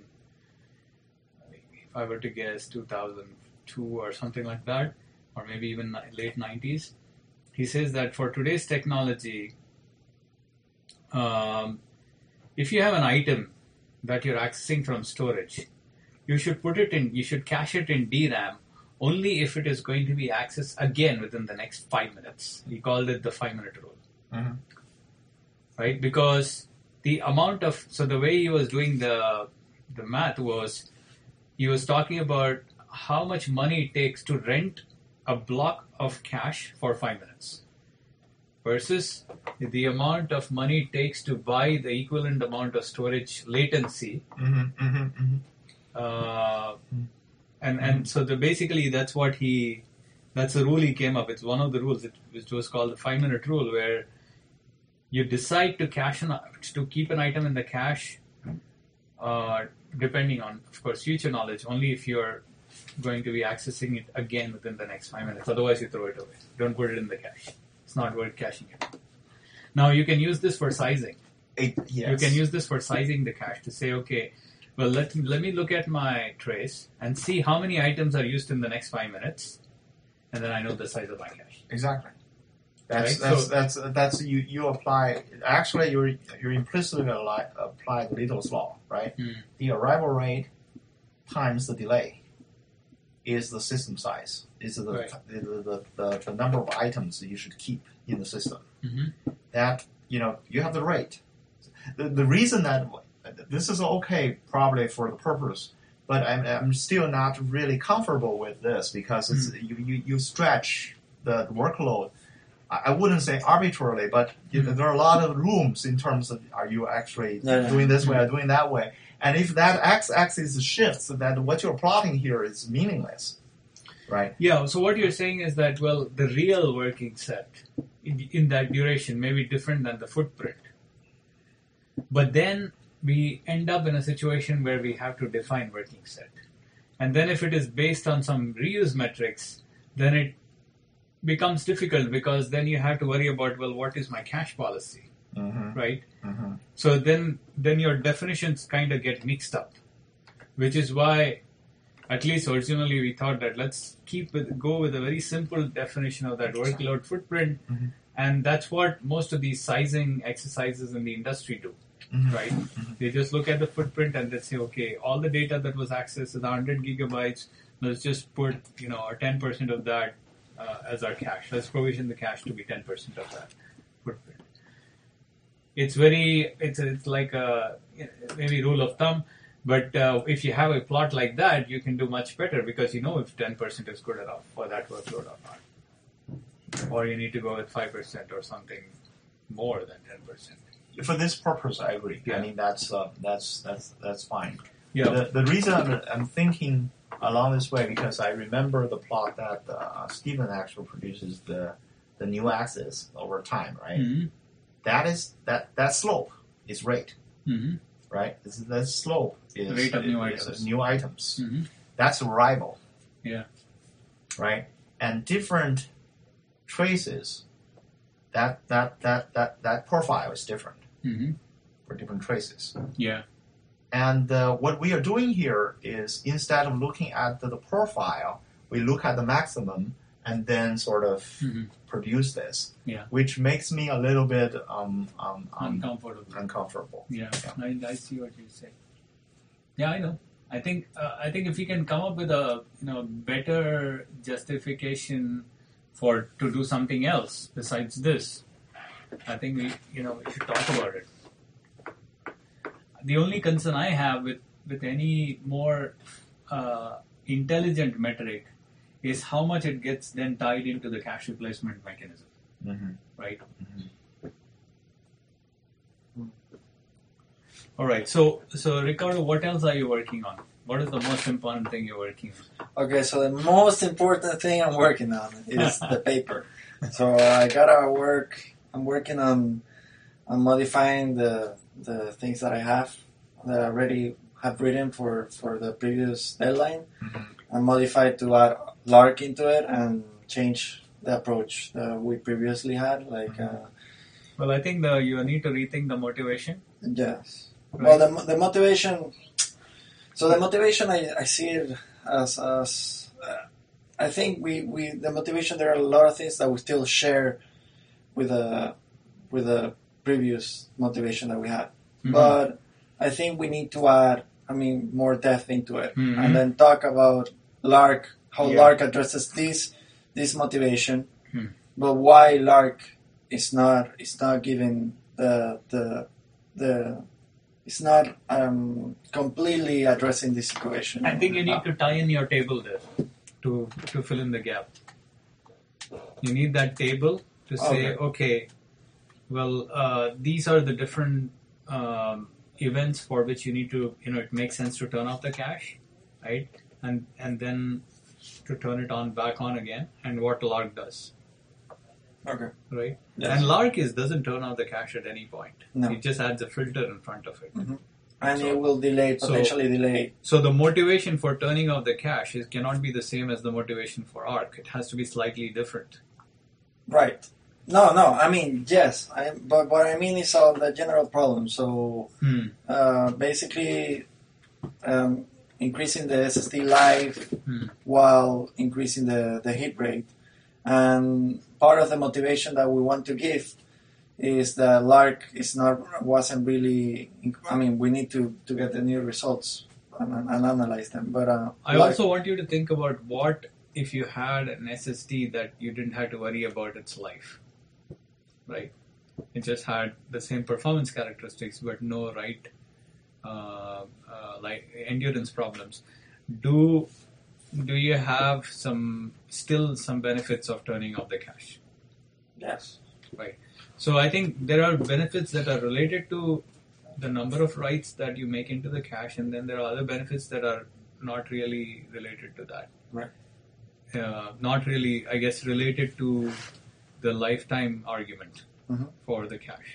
if I were to guess, two thousand two or something like that, or maybe even ni- late nineties. He says that for today's technology, um, if you have an item that you're accessing from storage, you should put it in, you should cache it in D RAM only if it is going to be accessed again within the next five minutes. He called it the five minute rule. Mhm. Right? Because the amount of, so the way he was doing the, the math was, he was talking about how much money it takes to rent a block of cache for five minutes versus the amount of money it takes to buy the equivalent amount of storage latency. Mhm. Mhm. Mhm. Uh, and and so the basically that's what he that's the rule he came up. It's one of the rules, it, which was called the five minute rule, where you decide to cache an, to keep an item in the cache, uh, depending on, of course, future knowledge. Only if you're going to be accessing it again within the next five minutes. Otherwise, you throw it away. Don't put it in the cache. It's not worth caching it. Now you can use this for sizing. It, yes. You can use this for sizing the cache to say, okay, well, let me, let me look at my trace and see how many items are used in the next five minutes, and then I know the size of my cache. Exactly. That's Right? that's, So- that's that's you you apply actually you you implicitly apply, apply the Little's law, right? Hmm. The arrival rate times the delay is the system size. Is the, Right. the, the, the the number of items that you should keep in the system. Mm-hmm. That you know you have the rate. The the reason that this is okay probably for the purpose, but I'm I'm still not really comfortable with this because it's you, you, you stretch the workload. I I wouldn't say arbitrarily, but you know, there are a lot of rooms in terms of are you actually Yeah, yeah. doing this way or doing that way. And if that x-axis shifts, then what you're plotting here is meaningless, right? Yeah, so what you're saying is that, well, the real working set in, in that duration may be different than the footprint. But then we end up in a situation where we have to define working set. And then if it is based on some reuse metrics, then it becomes difficult because then you have to worry about, well, what is my cache policy, Mm-hmm. right? Mm-hmm. So then, then your definitions kind of get mixed up, which is why, at least originally, we thought that let's keep with, go with a very simple definition of that workload footprint, Mm-hmm. and that's what most of these sizing exercises in the industry do, Mhm. right? They just look at the footprint and they say, okay, all the data that was accessed is one hundred gigabytes. Let's just put, you know, or ten percent of that uh, as our cache. Let's provision the cache to be ten percent of that footprint. It's very, it's it's like a maybe rule of thumb, but uh, if you have a plot like that, you can do much better because you know if ten percent is good enough for that workload or not. Or you need to go with five percent or something more than ten percent. For this purpose, I agree. Yeah. I mean that's uh, that's that's that's fine. Yeah. The, the reason I'm, I'm thinking along this way because I remember the plot that uh, Stephen actually produces the the new axis over time, right? Mm-hmm. That is that that slope is rate, Mm-hmm. right? This, that slope is Rate of new is items. new items. Mm-hmm. That's arrival. Yeah. Right? And different traces, that that that that that profile is different. Mm-hmm. for different traces. Yeah. And uh, what we are doing here is instead of looking at the, the profile, we look at the maximum and then sort of Mhm. produce this, Yeah. which makes me a little bit um, um, um, Uncomfortable. uncomfortable. Yeah, Yeah. I, I see what you say. Yeah, I know. I think uh, I think if we can come up with a you know better justification for to do something else besides this, I think we you know we should talk about it. The only concern I have with with any more uh, intelligent metric is how much it gets then tied into the cache replacement mechanism, Mm-hmm. right? Mhm. All right. So, so Ricardo, what else are you working on? What is the most important thing you're working on? Okay, so the most important thing I'm working on is the paper. So I gotta work. I'm working on on modifying the the things that I have that I already have written for for the previous deadline. Mhm. And modify to add Lark into it and change the approach that we previously had. Like, uh, Well, I think the you need to rethink the motivation. yes. Right? Well, the the motivation. So the motivation, I, I see it as as uh, I think we, we the motivation. There are a lot of things that we still share with the with the previous motivation that we had, Mhm. but I think we need to add. I mean, more depth into it, Mhm. and then talk about Lark, how Yeah. Lark addresses this this motivation, Hmm. but why Lark is not is not giving the the the it's not um, completely addressing this situation. I think you need to tie in your table there to to fill in the gap. You need that table to say, Okay. okay, well, uh, these are the different um, events for which you need to, you know, it makes sense to turn off the cache, right? And and then to turn it on back on again, and what Lark does, Okay. right? Yes. And Lark is doesn't turn off the cache at any point. No. It just adds a filter in front of it. And So- it will delay, so- potentially delay. So the motivation for turning off the cache is cannot be the same as the motivation for Arc. It has to be slightly different. Right. No, no. I mean, yes. I, but what I mean is all the general problem. So Hmm. uh, basically, um, increasing the S S D life Hmm. while increasing the, the hit rate. And part of the motivation that we want to give is that Lark is not wasn't really. I mean, we need to, to get the new results and, and analyze them. But uh, I Lark- also want you to think about what if you had an S S D that you didn't have to worry about its life, right? It just had the same performance characteristics, but no write, uh, uh, like endurance problems. Do do you have some still some benefits of turning off the cache? yes. So I think there are benefits that are related to the number of writes that you make into the cache, and then there are other benefits that are not really related to that. Right. Uh, not really, I guess, related to the lifetime argument Mhm. for the cache.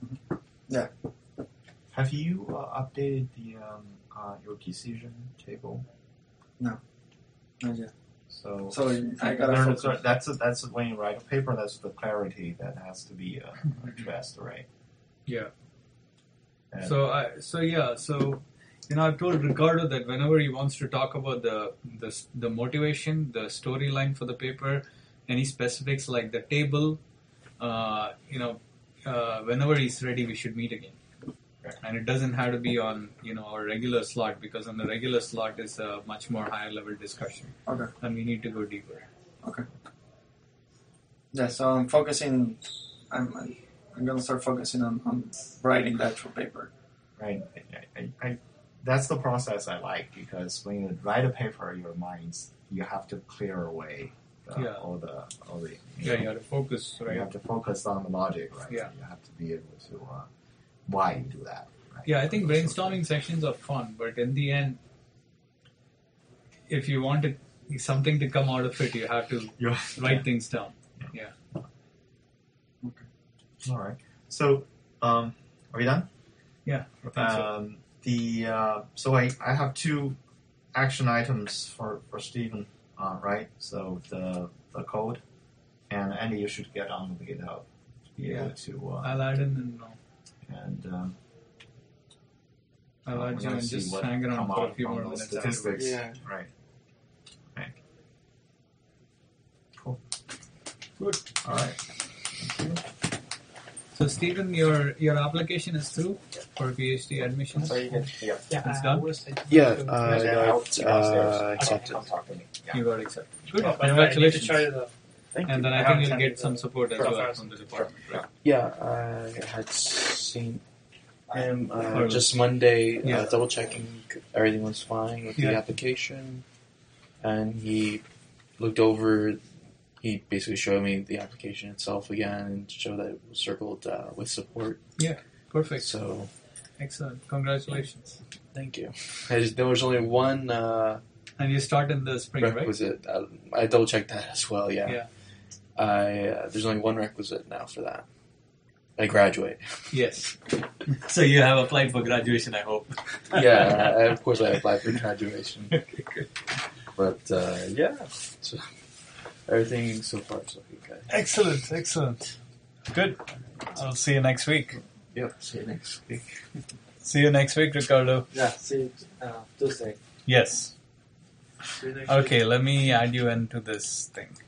Have you uh, updated the um, uh, your decision table? Not yet. So, So I gotta there- focus. so that's that's when you write a paper. That's the clarity that has to be uh, addressed, right? Yeah. And- So I so yeah so you know I've told Ricardo that whenever he wants to talk about the the the motivation, the storyline for the paper, any specifics like the table, uh, you know, uh, whenever he's ready, we should meet again. Right. And it doesn't have to be on you know our regular slot, because on the regular slot is a much more higher level discussion, Okay. and we need to go deeper. Yeah, so I'm focusing. I'm I'm gonna start focusing on, on writing the actual paper. Right. I, I, I, that's the process I like, because when you write a paper, your minds you have to clear away the, Yeah. all the all the. Yeah, you have to focus, You right? have to focus on the logic, right? Yeah. You have to be able to uh, why you do that. Right? Yeah, I think brainstorming sessions are fun, but in the end, if you want it, something to come out of it, you have to You write things down. All right. So, um, are we done? Yeah, I think so. Um, the uh, so I, I have two action items for for Stephen, uh, right? So the the code, and Andy, you should get on the GitHub to be Yeah. able to uh, I'll add in and uh, and um, I'll we're add you gonna and see just what hang around come for a out few from more those minutes. statistics. Yeah. Right. Right. Good. All right. So, Stephen, your your application is through for PhD admissions. So you can, yeah. Yeah, It's I done? always take Yeah, to- uh, And then I I'll got see you upstairs. uh, accepted. Come talk to me. Yeah. You got accepted. Good. Oh, by the way, I need to Congratulations. show you the Thank And you. then I I think haven't you'll sent get you some the support as well profiles. from the department. Right? Yeah, I had seen him uh, Or- just Monday, Yeah. uh, double checking everything was fine with the Yeah. application, and he looked over. He basically showed me the application itself again and showed that it was circled uh, with support. Perfect. So Excellent. Congratulations. thank you. I just, there was only one uh, And you start in the spring, right? requisite. Uh, I double checked that as well. Yeah. Yeah. I uh, there's only one requisite now for that. I graduate. Yes. So you have applied for graduation, I hope. Yeah, I, of course I applied for graduation. But uh, yeah, so everything so far so good. Excellent. Excellent. Good. I'll see you next week. Yep. See you next week. See you next week, Ricardo. Yeah, see, uh, Tuesday. Yes. See you next Okay, let me add you into this thing.